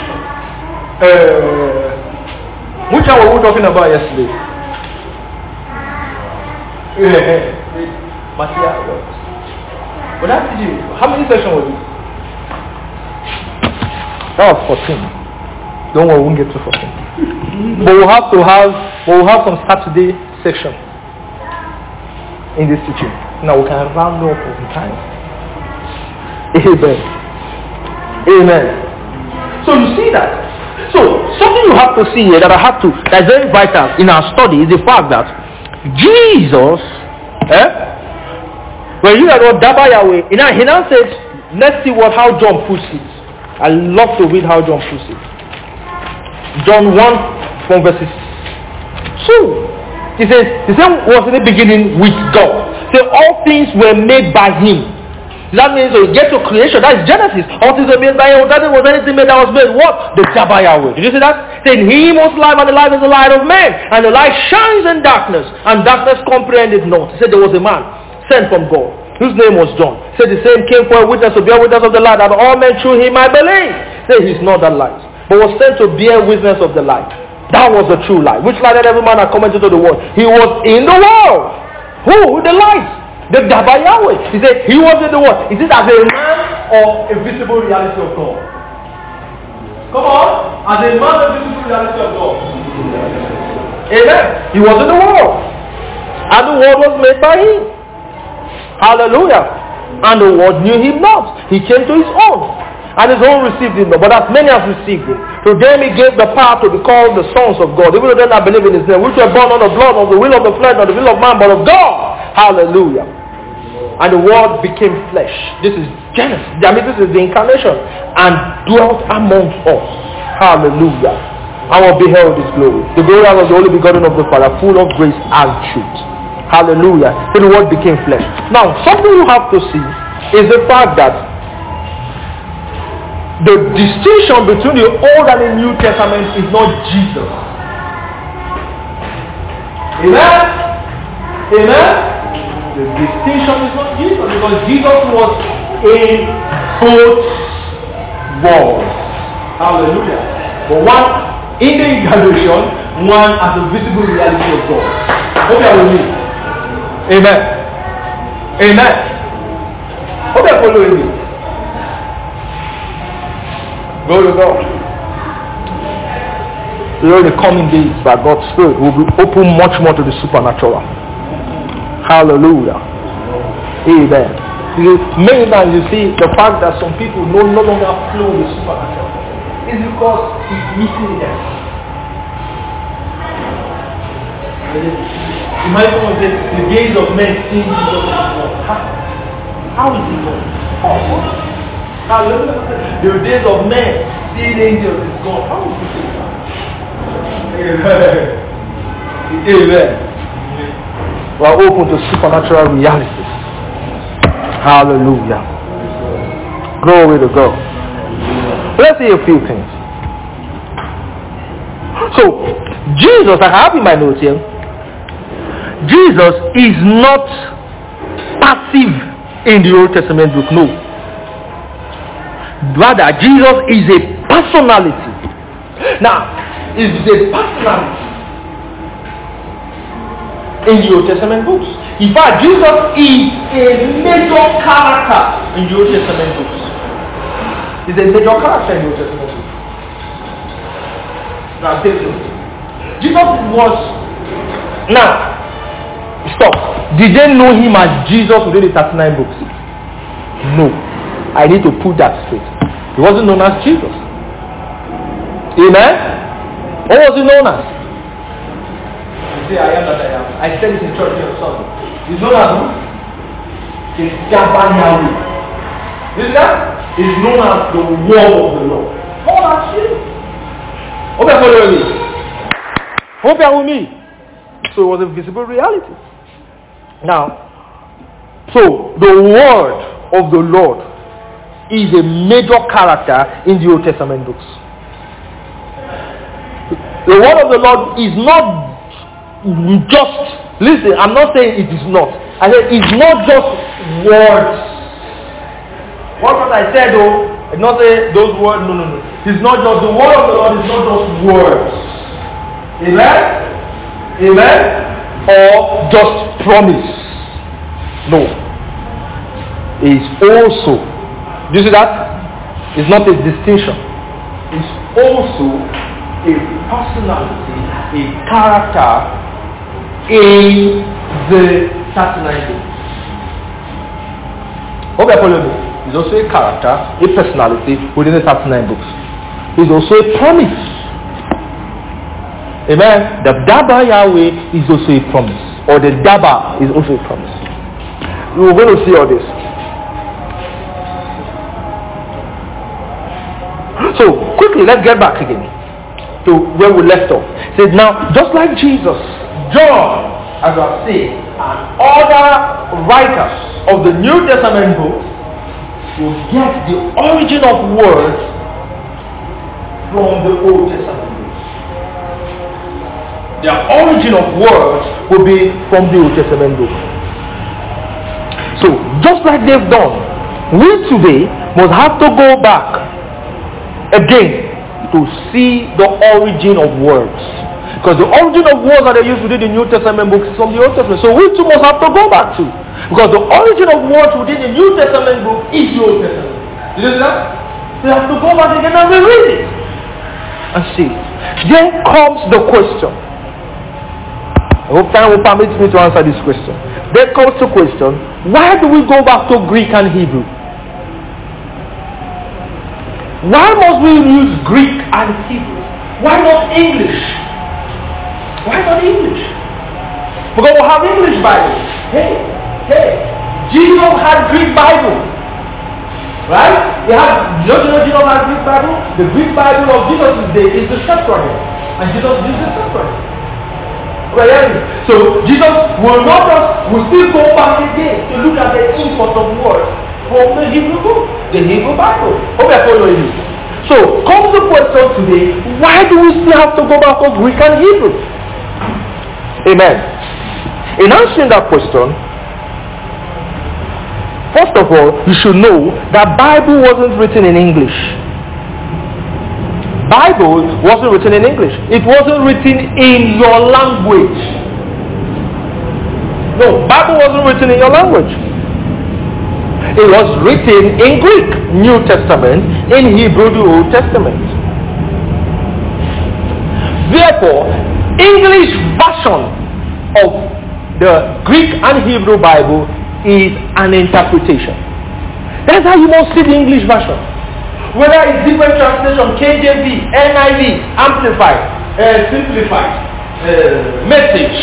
you? Which one were we talking about yesterday? Matthias. But that's you. How many sessions was it? That was 14. Don't worry, we won't get to 14. But we'll have some Saturday section in this teaching. Now we can round up in time. Amen. Amen. So you see that. So something you have to see here that's very vital in our study is the fact that Jesus, when you know Daba Yahweh, he now says, let's see how John puts it. I love to read how John puts it. John 1 from verses 2. He says, the same was in the beginning with God. So all things were made by him. That means when you get to creation, that's Genesis. All things were made by him. That was anything made that was made. What? The Daba Yahweh. Did you see that? Saying he was light and the light is the light of men. And the light shines in darkness. And darkness comprehended not. He said there was a man sent from God, whose name was John. He said the same came for a witness to bear witness of the light, that all men through him might believe. He said he's not that light, but was sent to bear witness of the light. That was the true light, which light that every man had come into the world. He was in the world. Who? The light. The Daba Yahweh. He said he was in the world. Is it as a man or a visible reality of God? Come on. As a man or a visible reality of God? Amen. He was in the world. And the world was made by him. Hallelujah. And the world knew him not. He came to his own. And his own received him not. But as many as received him, to them he gave the power to be called the sons of God. Even though they not believe in his name, which were born not of blood, of the will of the flesh, not the will of man, but of God. Hallelujah. And the word became flesh. This is Genesis. This is the incarnation. And dwelt amongst us. Hallelujah. And we beheld his glory. The glory of the only begotten of the Father, full of grace and truth. Hallelujah. So the word became flesh. Now, something you have to see is the fact that the distinction between the Old and the New Testament is not Jesus. Amen? Amen? The distinction is not Jesus, because Jesus was in both worlds. Hallelujah. But one in the incarnation, one as a visible reality of God. Okay, with me. Amen. Amen. Okay, following me. Go to God. You know, in the coming days, by God's Spirit, will be open much more to the supernatural. Hallelujah. Amen. Because many times you see the fact that some people no longer flow with supernatural is because he's missing them. You might want to say the days of men seeing Jesus is not. How is it going? Hallelujah. The days of men seeing angels is gone. How is it going? Amen. Amen. We are open to supernatural realities. Hallelujah. Glory to God. Let's see a few things. So, Jesus, I have in my notes here, Jesus is not passive in the Old Testament book, no. Rather, Jesus is a personality. Now, is a personality. in the Old Testament books. In fact, Jesus is a major character in the Old Testament books. He's a major character in the Old Testament books. Now, take this. Jesus was... Now, stop. Did they know him as Jesus within the 39 books? No. I need to put that straight. He wasn't known as Jesus. Amen? What was he known as? You say, I am that I am. I said it in church on Sunday. He's known as who? He's Jabba Yahweh. You see that? He's known as the word of the Lord. How about you? Hope you're following me. Hope you're with me. So it was a visible reality. Now, so the word of the Lord is a major character in the Old Testament books. The word of the Lord is not just, listen, I'm not saying it is not. I said it's not just words. What I said though, I did not say those words, no. It's not just, the word of the Lord is not just words. Amen? Amen? Or just promise. No. It's also, do you see that? It's not a distinction. It's also a personality, a character in the 39 books. Hope you follow me. It's also a character, a personality within the 39 books. It's also a promise. Amen. The Daba Yahweh is also a promise. Or the Daba is also a promise. We're going to see all this. So, quickly, let's get back again to where we left off. It says, now, just like Jesus, John, as I say, and other writers of the New Testament books will get the origin of words from the Old Testament books. The origin of words will be from the Old Testament book. So, just like they've done, we today must have to go back again to see the origin of words. Because the origin of words that they used within the New Testament books is from the Old Testament. So we too must have to go back to. Because the origin of words within the New Testament book is the Old Testament. You know that? We have to go back again and reread it. And see. Then comes the question. I hope time will permit me to answer this question. Then comes the question, why do we go back to Greek and Hebrew? Why must we use Greek and Hebrew? Why not English? Why not English? Because we have English Bible. Hey, Jesus had Greek Bible. Right? Jesus had Greek Bible. The Greek Bible of Jesus' day is the Septuagint. And Jesus used the Septuagint. So Jesus will still go back again to look at the import of words from the Hebrew book, the Hebrew Bible. Hope you're following me. So comes the question today, why do we still have to go back to Greek and Hebrew? Amen. In answering that question, first of all, you should know that Bible wasn't written in English. Bible wasn't written in English. It wasn't written in your language. No, Bible wasn't written in your language. It was written in Greek, New Testament, in Hebrew, the Old Testament. Therefore, English version of the Greek and Hebrew Bible is an interpretation. That's how you must see the English version. Whether it's different translation, KJV, NIV, Amplified, Simplified, Message.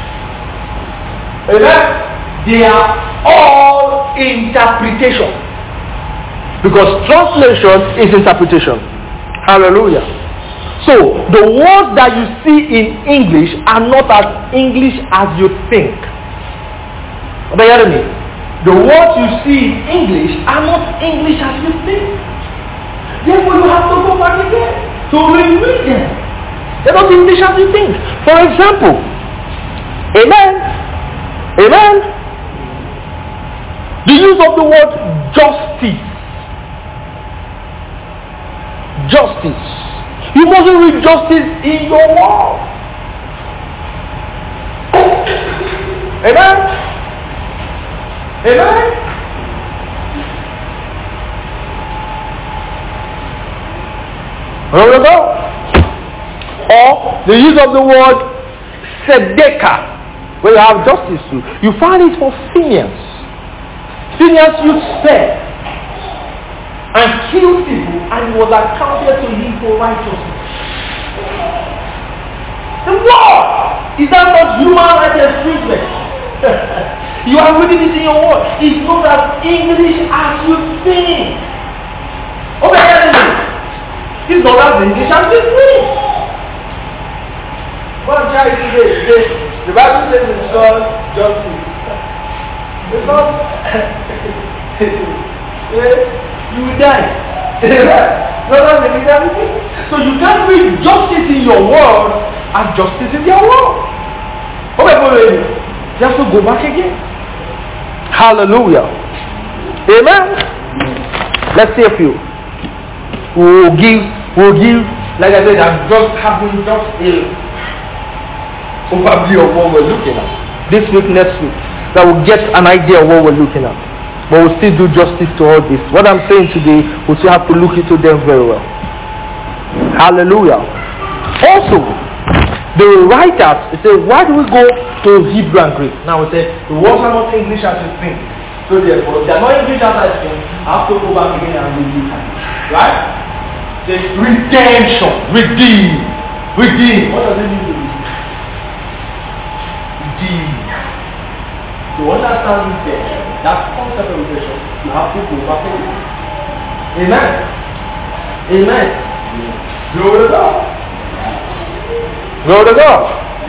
They are all interpretation. Because translation is interpretation. Hallelujah. So, the words that you see in English are not as English as you think. Are you hearing me? The words you see in English are not English as you think. Therefore, you have to go back again to reread them. They're not English as you think. For example, amen. The use of the word justice. Justice. You mustn't read justice in your world. Amen? Amen? Glory to God. Or the use of the word tzedekah, where you have justice to. You find it for Phineas. Phineas used spear and killed people, and it was accounted to him for righteousness. The word! Is that not human rights treatment? You are reading it in your word. It's not as English as you think. Okay, it's not as English as you think. What I'm trying to say, the Bible says it's called justice. It's not. You will die. So you can't read justice in your world and justice in your world. Okay, you have to go back again. Hallelujah. Amen. Let's see a few. We'll give, like I said, I'm just having just a overview of what we're looking at. This week, next week, that will get an idea of what we're looking at. But we'll still do justice to all this. What I'm saying today, we'll still have to look into them very well. Hallelujah. Also, the writers, they say, why do we go to Hebrew and Greek? Now we say, the words are not English as you think. So therefore, they are not English as I think. I have to go back again and read it. Right? Say, redemption. Redeem. What does it mean to redeem? Redeem. To understand redemption, that concept of redemption, you have to go back again. Amen. Glory to God. Glory to God.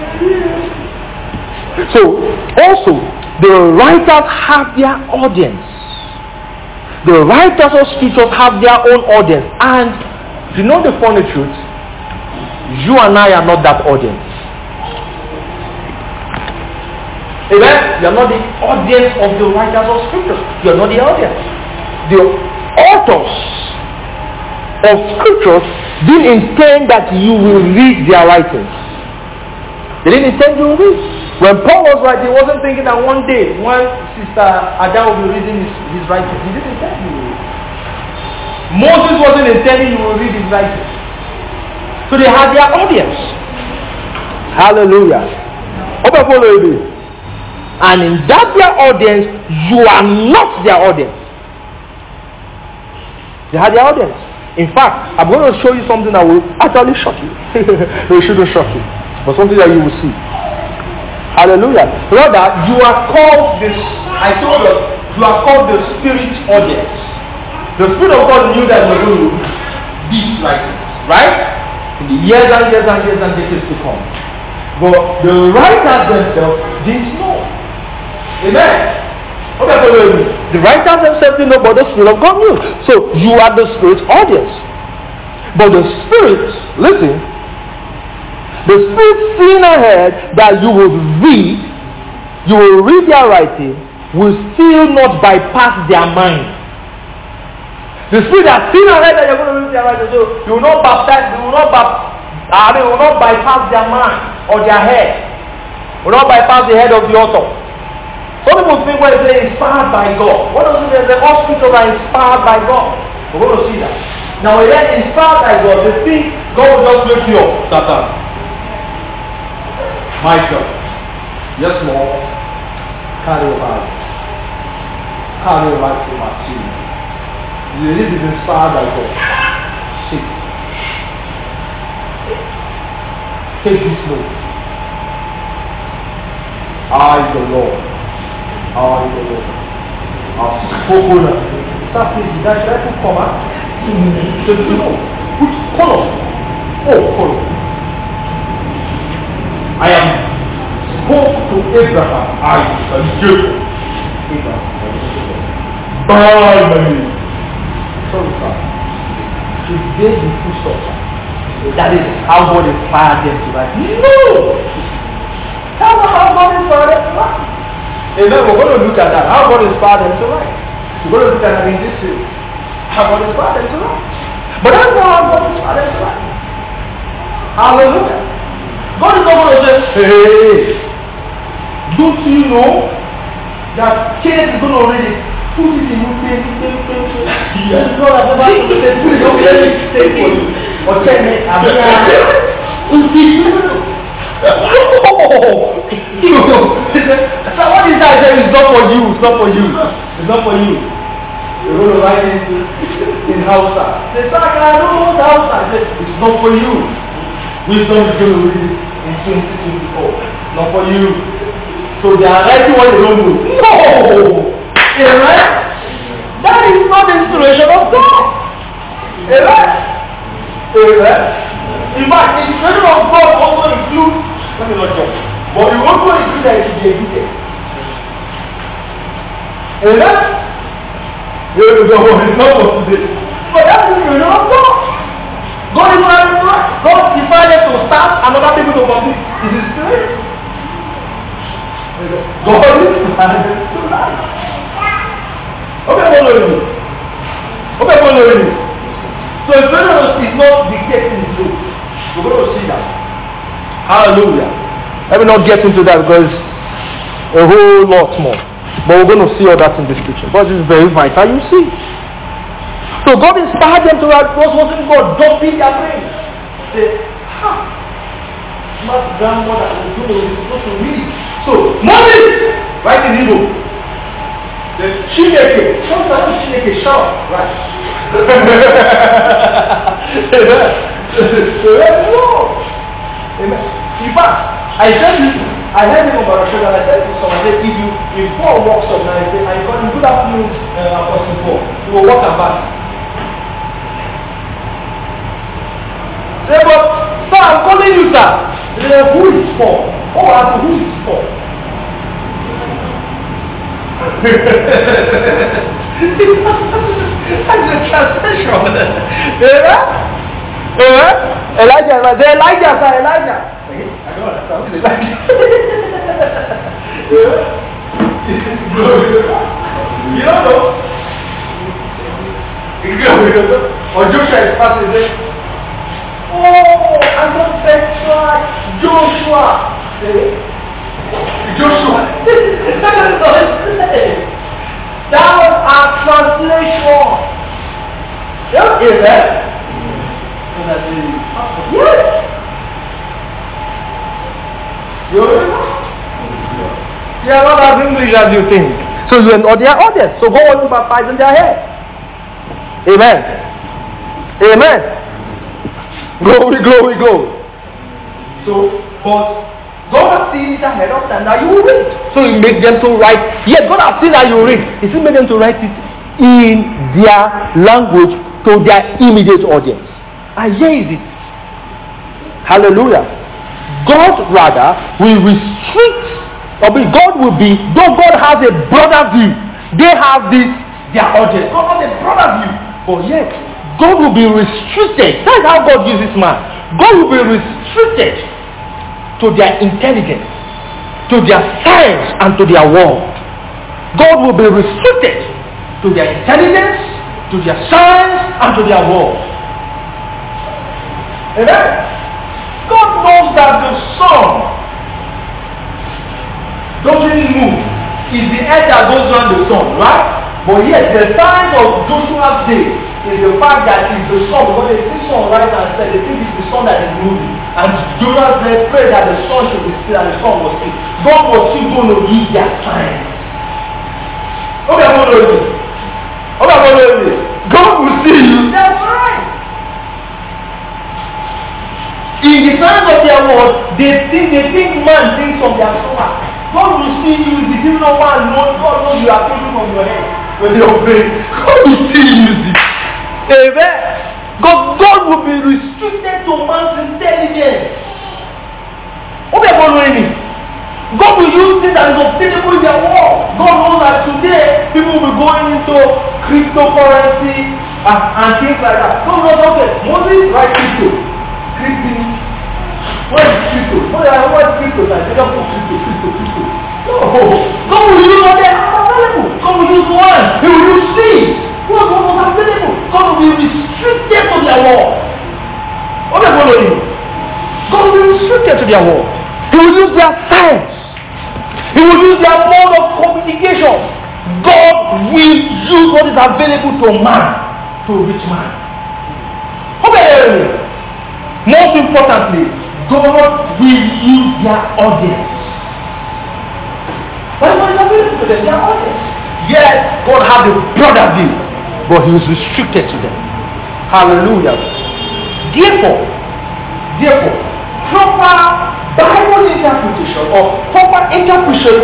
So, also, the writers have their audience. The writers of scriptures have their own audience. And, you know the funny truth? You and I are not that audience. Amen? You are not the audience of the writers of scriptures. You are not the audience. The authors of scriptures didn't intend that you will read their writings. They didn't intend you will read. When Paul was writing, he wasn't thinking that one day, one sister Ada will be reading his writings. He didn't intend you will read. Moses wasn't intending you will read his writings. So they had their audience. Hallelujah. And in that their audience, you are not their audience. They had their audience. In fact, I'm going to show you something that will actually shock you. No, it shouldn't shock you, but something that you will see. Hallelujah. Brother, you are called this. I told you, you are called the spirit audience. The Spirit of God knew that we were going to read these writings, right? In the years and decades to come. But the writers themselves didn't know. Amen. Okay, the writers themselves didn't know, but the Spirit of God knew. So you are the Spirit's audience. But the Spirit, listen, the Spirit seeing ahead that you will read their writing, will still not bypass their mind. The Spirit has seen ahead that you're going to read their writing, so you will not bypass their mind or their head. Will not bypass the head of the author. Some people think when they say inspired by God. What does it mean? The all scriptures are inspired by God. We're going to see that. Now when they're inspired by God, they think God will just wake you up. Satan. Michael. Yes, Lord. Carry your life. Carry your life to my team. You need to be inspired by God. See. Take this note. I, the Lord. I, the Lord. I've spoken. Start this. Should I put comma? So you know. Put color. Oh, color. I am spoke to Abraham, Isaac, and Jacob. Abraham, by my name. Sorry, sir. To get the full stop. That is how God inspired them to write. No! Tell them how God inspired them to write. Amen. We're going to look at that. How God inspired them to write. We're going to look at that in this series. How God inspired them to write. But that's not how God inspired them to write. Hallelujah. God is not going to say, hey, Don't you know that Kenneth is going to read it? Put it in your face. Yes, God has never told you to don't let me say for you. Or tell me, I'm so what is that? It's not for you. It's not for you. It's not for you. You're going to write it in Hausa. They say, I don't know Hausa. I said, it's not for you. Wisdom is going to read it in 2024. Not for you. So they are writing what they don't do. No! Amen? That is not the inspiration of God. Amen? Amen? In fact, the inspiration of God also includes, let me not jump, but it also includes that it should be edited. Amen? It's not for today. But that's the inspiration of God. God is not right. God decided to start and other people to complete. It is spirit. God is decided to write. Okay, following you. Okay, following you. So inspiration is not dictating the truth. We're going to see that. Hallelujah. Let me not get into that because a whole lot more. But we're going to see all that in this picture. But this is very vital, you see. So God inspired them to write what wasn't God. Don't be their brain. Say, my grandmother was supposed to read. So, Moses, write in Hebrew. The Chineke, sometimes Chineke shout, right? Amen. In fact, I heard him about Rasha, and I said to someone, I said, if Paul walks up now, I say, I got him, good afternoon, Apostle Paul. He will walk and back. Say, but, sir, I'm calling you, sir. Say, who is Paul? Oh, I said, who is Paul? That's the translation. Elijah, sir, Elijah. I don't understand Elijah. You don't know. Or Joshua is passing there. Oh, I'm not Petra, Joshua. That was our translation. Amen. Yes. You are not as English as you think. So you are not their audience. So go on to baptize in their head. Amen. Amen. Glory. So, but God has seen it ahead of time that you will read. So He makes them to write. Yes, God has seen that you will read. He still made them to write it in their language to their immediate audience. And here is it. Hallelujah. God rather will restrict, God will be, though God has a broader view, they have this, their audience. God has a broader view. But yet, God will be restricted. That's how God uses man. God will be restricted to their intelligence, to their science, and to their world. God will be restricted to their intelligence, to their science, and to their world. Amen? God knows that the sun doesn't move. It's the earth that goes around the sun, right? But yet, the sign of Joshua's day is the fact that it's the sun, because they see sun right and said, they think it's the sun that is moving. And Joshua prayed that the sun should be still and the sun was still. God was still going to give their signs. Okay, I'm going to do this. God will see you. That's right. In the signs of their word, they think man thinks from their stomach. God will see you. The people of man knows, God knows you are thinking from your head. When you obey, God will see you. Amen. God will be restricted to man's intelligence. What are you following me? God will use things that is obtainable in their world. God knows that today people will be going into cryptocurrency and things like that. God knows, okay, Moses write crypto. What is crypto? What is crypto? They don't put crypto. No. God will use what they have available. God will use one. He will use seeds. What was available? God will be restricted to their world. What are you following? God will be restricted to their world. He will use their science. He will will use their mode of communication. God will use what is available to man to reach man. Okay. Most importantly, God will use their audience. What is available to them? Their audience. Yes, God had a broader view, but he was restricted to them. Hallelujah. Therefore, proper Bible interpretation or proper interpretation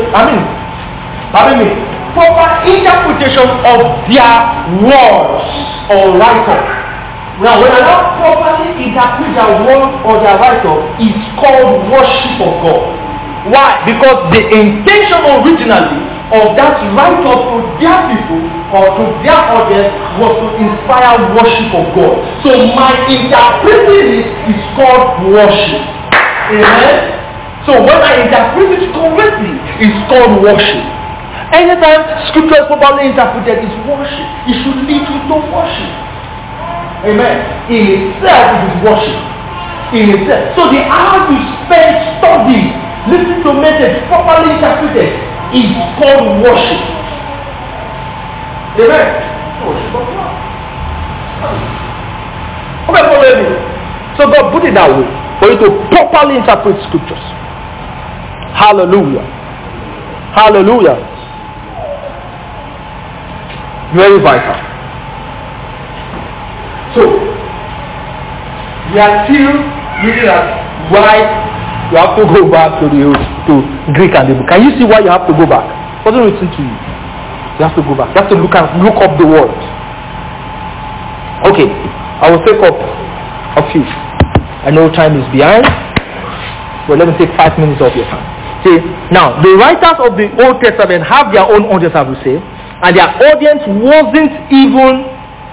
of their words or write-up. Now, when I not properly interpret their word or their write-up, it's called worship of God. Why? Because the intention originally of that write-up to their people or to their audience was to inspire worship of God. So my interpreting it is called worship. Amen? So when I interpret it correctly, it's called worship. Anytime scripture is properly interpreted, it's worship. It should lead you to worship. Amen. In itself, it is worship. In itself. So the hour you spend studying, listening to message properly interpreted, is called worship. Amen. Worship of God. Okay, follow me. So God put it that way for you to properly interpret scriptures. Hallelujah. Hallelujah. Very vital. So, we are still looking at why you have to go back to Greek and Hebrew. Can you see why you have to go back? It wasn't written to you. You have to go back. You have to look up the word. Okay, I will take up a few. I know time is behind, but let me take 5 minutes of your time. See, now the writers of the Old Testament have their own audience, I will say, and their audience wasn't even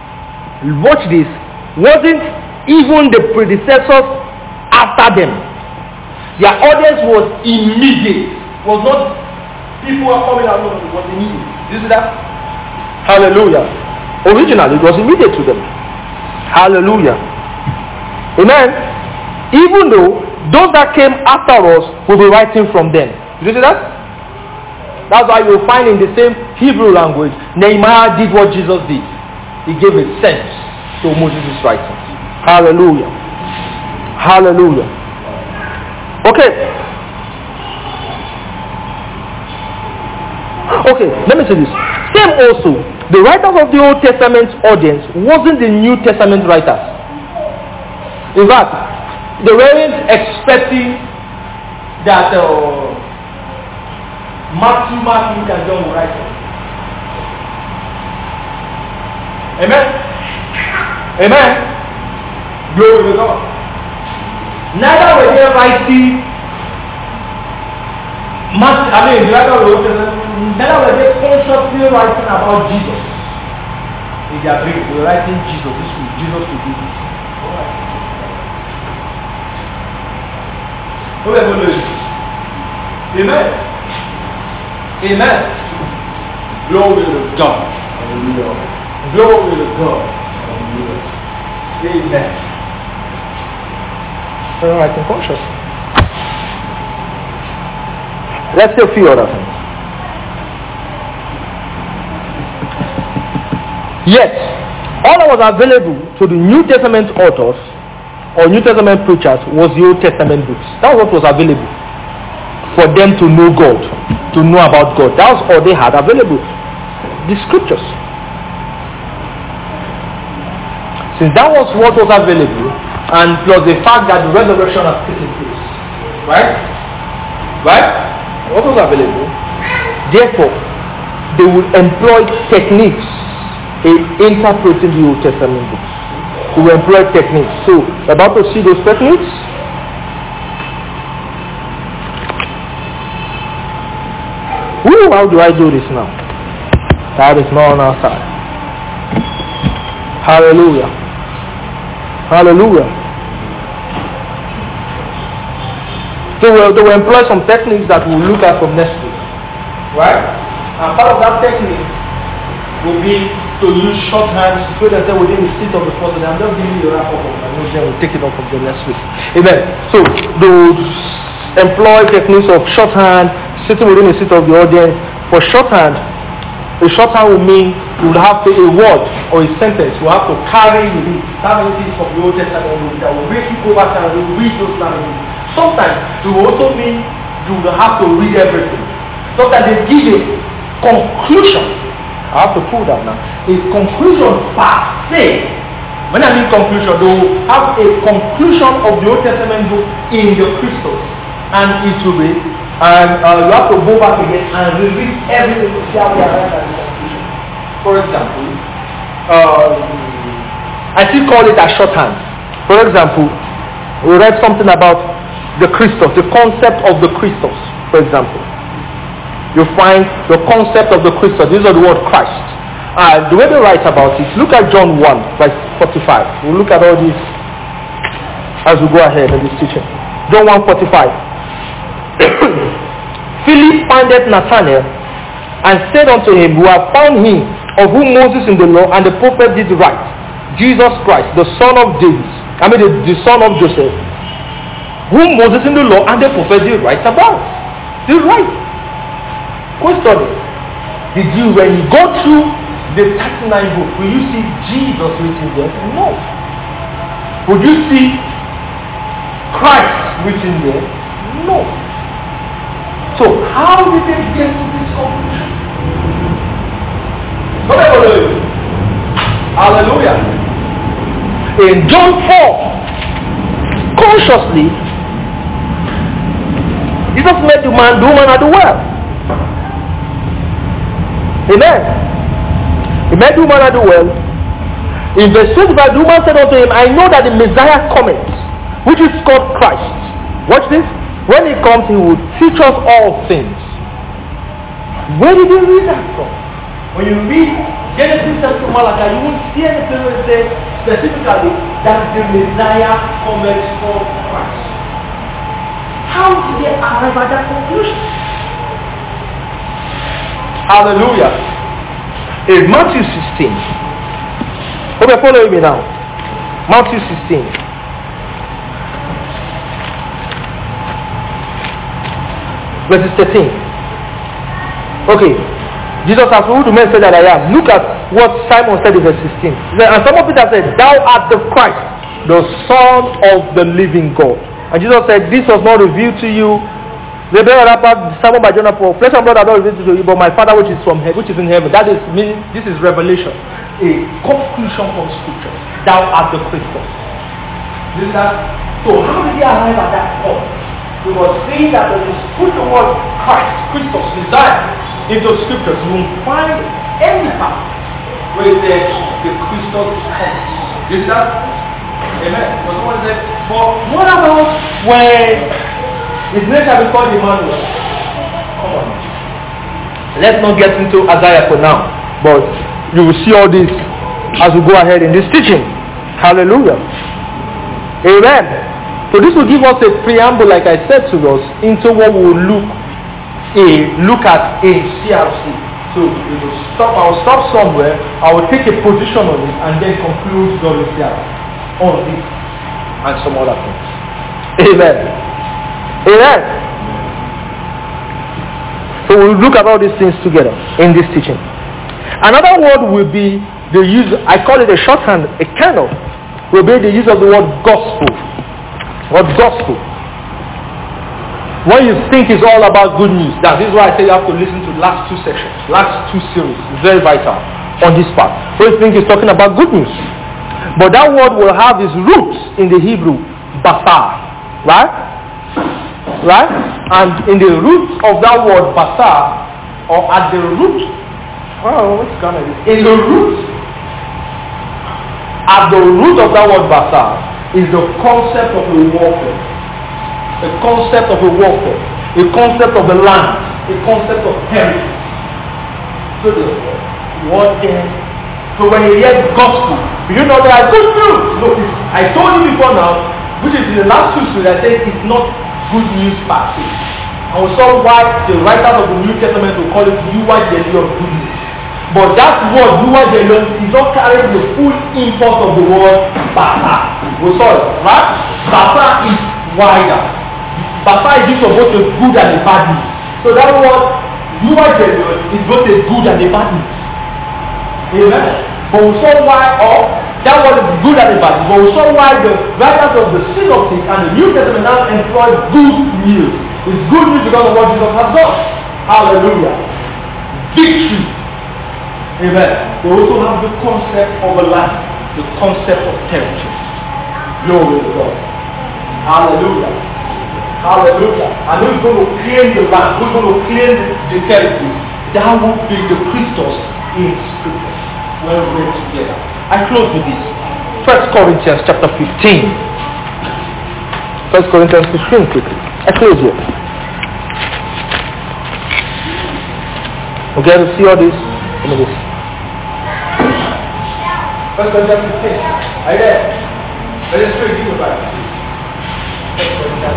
the predecessors after them. Their audience was immediate. Was not people who are coming out. No, it was immediate. You see that? Hallelujah. Originally, it was immediate to them. Hallelujah. Amen. Even though those that came after us will be writing from them. Did you see that? That's why you'll find in the same Hebrew language, Nehemiah did what Jesus did. He gave a sense to Moses' writings. Hallelujah. Hallelujah. Okay. Okay, let me say this. Same also, the writers of the Old Testament audience wasn't the New Testament writers. In fact, they weren't expecting that Matthew, Mark, Luke, and John will write it. Amen? Amen? Glory to God. Neither were they writing neither were they consciously writing about Jesus. In their brain, they were writing Jesus. Jesus will do this. Amen. Amen. Glory to God. Hallelujah. Glory to God. Hallelujah. Amen. So I can conscious. Let's see a few other things. Yet, all that was available to the New Testament authors or New Testament preachers was the Old Testament books. That was what was available for them to know God, to know about God. That was all they had available. The scriptures. Since that was what was available, and plus the fact that the resurrection has taken place, right? What was available? Therefore, they would employ techniques in interpreting the Old Testament books. They will employ techniques. So, we're about to see those techniques. How do I do this now? That is not on our side. Hallelujah. Hallelujah. So they will employ some techniques that we'll look at from next week. Right? And part of that technique will be to use shorthand so that they within the seat of the person. I'm just giving you a wrap up of my notes, then we'll take it up from the next week. Amen. So those employ techniques of shorthand, sitting within a seat of the audience. For shorthand, a shorthand will mean you will have to, a word or a sentence you have to carry with it. That means from the Old Testament that will make you go back and read those languages. Sometimes it will also mean you will have to read everything. Sometimes they give a conclusion. I have to pull that now. A conclusion per se. When I mean conclusion, they will have a conclusion of the Old Testament book in the Christos. And it will be, and you have to go back again and reread everything to see how they arrive at the conclusion. For example, I still call it a shorthand. For example, we read something about the Christos, the concept of the Christos, for example. You find the concept of the Christos. These are the word Christ. The way they write about it, look at John 1, verse 45. We'll look at all this as we go ahead in this teaching. John 1:45. Philip founded Nathanael and said unto him, we have found him of whom Moses in the law and the prophet did write, Jesus Christ, the son of David, the son of Joseph, whom Moses in the law and the prophet did write about. Did write. Question: did you, when you go through the 39 books, will you see Jesus written there? No. Would you see Christ written there? No. So how did they get to this conclusion? Hallelujah. In John 4, consciously, Jesus met the woman at the well. Amen. He met the woman at the well. In verse 25, the woman said unto him, I know that the Messiah cometh, which is called Christ. Watch this. When he comes, he will teach us all things. Where did you read that from? When you read Genesis to Malachi, you won't see anything where it says specifically that the Messiah cometh from Christ. How did they arrive at that conclusion? Hallelujah. In Matthew 16. Okay, follow me now. Matthew 16. Verses 13. Okay. Jesus has who the man said that I am. Look at what Simon said in verse 16. And some of Peter said, thou art the Christ, the Son of the living God. And Jesus said, this was not revealed to you. Simon by Jonah, for flesh and blood are not revealed to you, but my Father which is from heaven, which is in heaven. That is meaning, this is revelation. A conclusion from Scripture. Thou art the Christus. So how did he arrive at that point? We must see that when you put the word Christ, Christos, Messiah, into scriptures, you won't find any part where it says the Christos comes. Is that? Amen. But someone said, but what about when his name shall be called Emmanuel? Come on. Let's not get into Isaiah for now, but you will see all this as we go ahead in this teaching. Hallelujah. Amen. So this will give us a preamble, like I said to us, into what we will look at in CRC. So we will stop. I will stop somewhere. I will take a position on it and then conclude during CRC on this and some other things. Amen. Amen. So we'll look at all these things together in this teaching. Another word will be the use. I call it a shorthand. A kind of will be the use of the word gospel. What gospel? When you think it's all about good news, that is why I say you have to listen to the last two sections, last two series. It's very vital on this part. So you think it's talking about good news. But that word will have its roots in the Hebrew, basar. Right? Right? And in the root of that word, basar, or at the root, in the root, at the root of that word, basar, is the concept of a warfare. A concept of a warfare. A concept of the land. A concept of heritage. So the word then. So when you hear gospel, you know there are good news. Look, I told you before now, which is in the last two series, I said it's not good news per se. And we saw why the writers of the New Testament will call it Euangelion of good news. But that word, Euangelion, is not carrying the full import of the word Basa. We saw it, right? Basa is wider. Basa is used for both a good and a bad news. So that word, you are genuine, is both a good and a bad news. Amen. But we saw why, that word is good and a bad news. But we saw why the writers of the Synoptic and the New Testament now employ good news. It's good news because of what Jesus has done. Hallelujah. Victory. Amen. They also have the concept of a land, the concept of territory. Glory to God. Hallelujah. Hallelujah. And who's going to claim the land? Who's going to claim the territory? That will be the Christos in Scripture. When we read together. I close with this. 1 Corinthians chapter 15. 1 Corinthians 15 quickly. I close here. Okay, to see all this. Let me this. 1 Corinthians 15. Are you there? Let us pray in the Bible. 1 Corinthians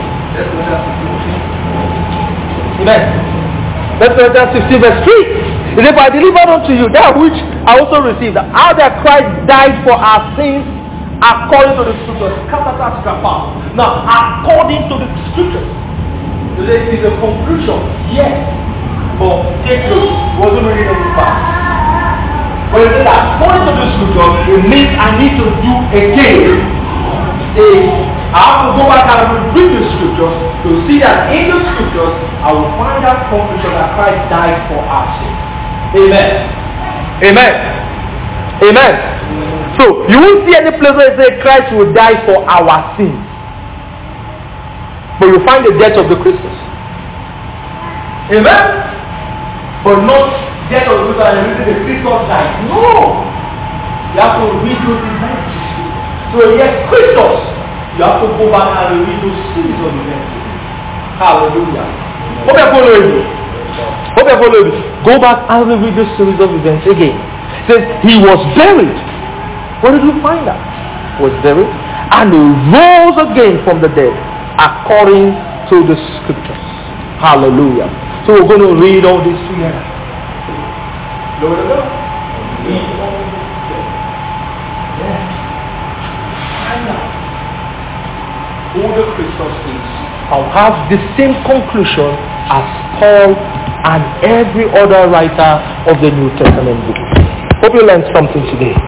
15. Amen. 1 Corinthians 15 verse 3. It says, I delivered unto you that which I also received, how that Christ died for our sins according to the scriptures. Now, according to the scriptures. So there is a conclusion, yes. But take note, it wasn't really any part. But it says according to the scriptures, it means I need to do again. I have to go back and read the scriptures to see that in the scriptures I will find that conclusion that Christ died for our sins. Amen. Amen. Amen. So you won't see any place where it says Christ will die for our sins. But you find the death of the Christians. Amen. But not death of the Christians and the Christians died. No. You have to read those events. So yes, Christos, you have to go back and read those series of events. Hallelujah. Hope you're following me. Hope you're following me. Go back and read this series of events again. It says he was buried. What did we find out? He was buried and he rose again from the dead according to the scriptures. Hallelujah. So we're going to read all this together. Glory to God. Read all this together. Yes. Find out who the Christos is. I'll have the same conclusion as Paul and every other writer of the New Testament book. Hope you learned something today.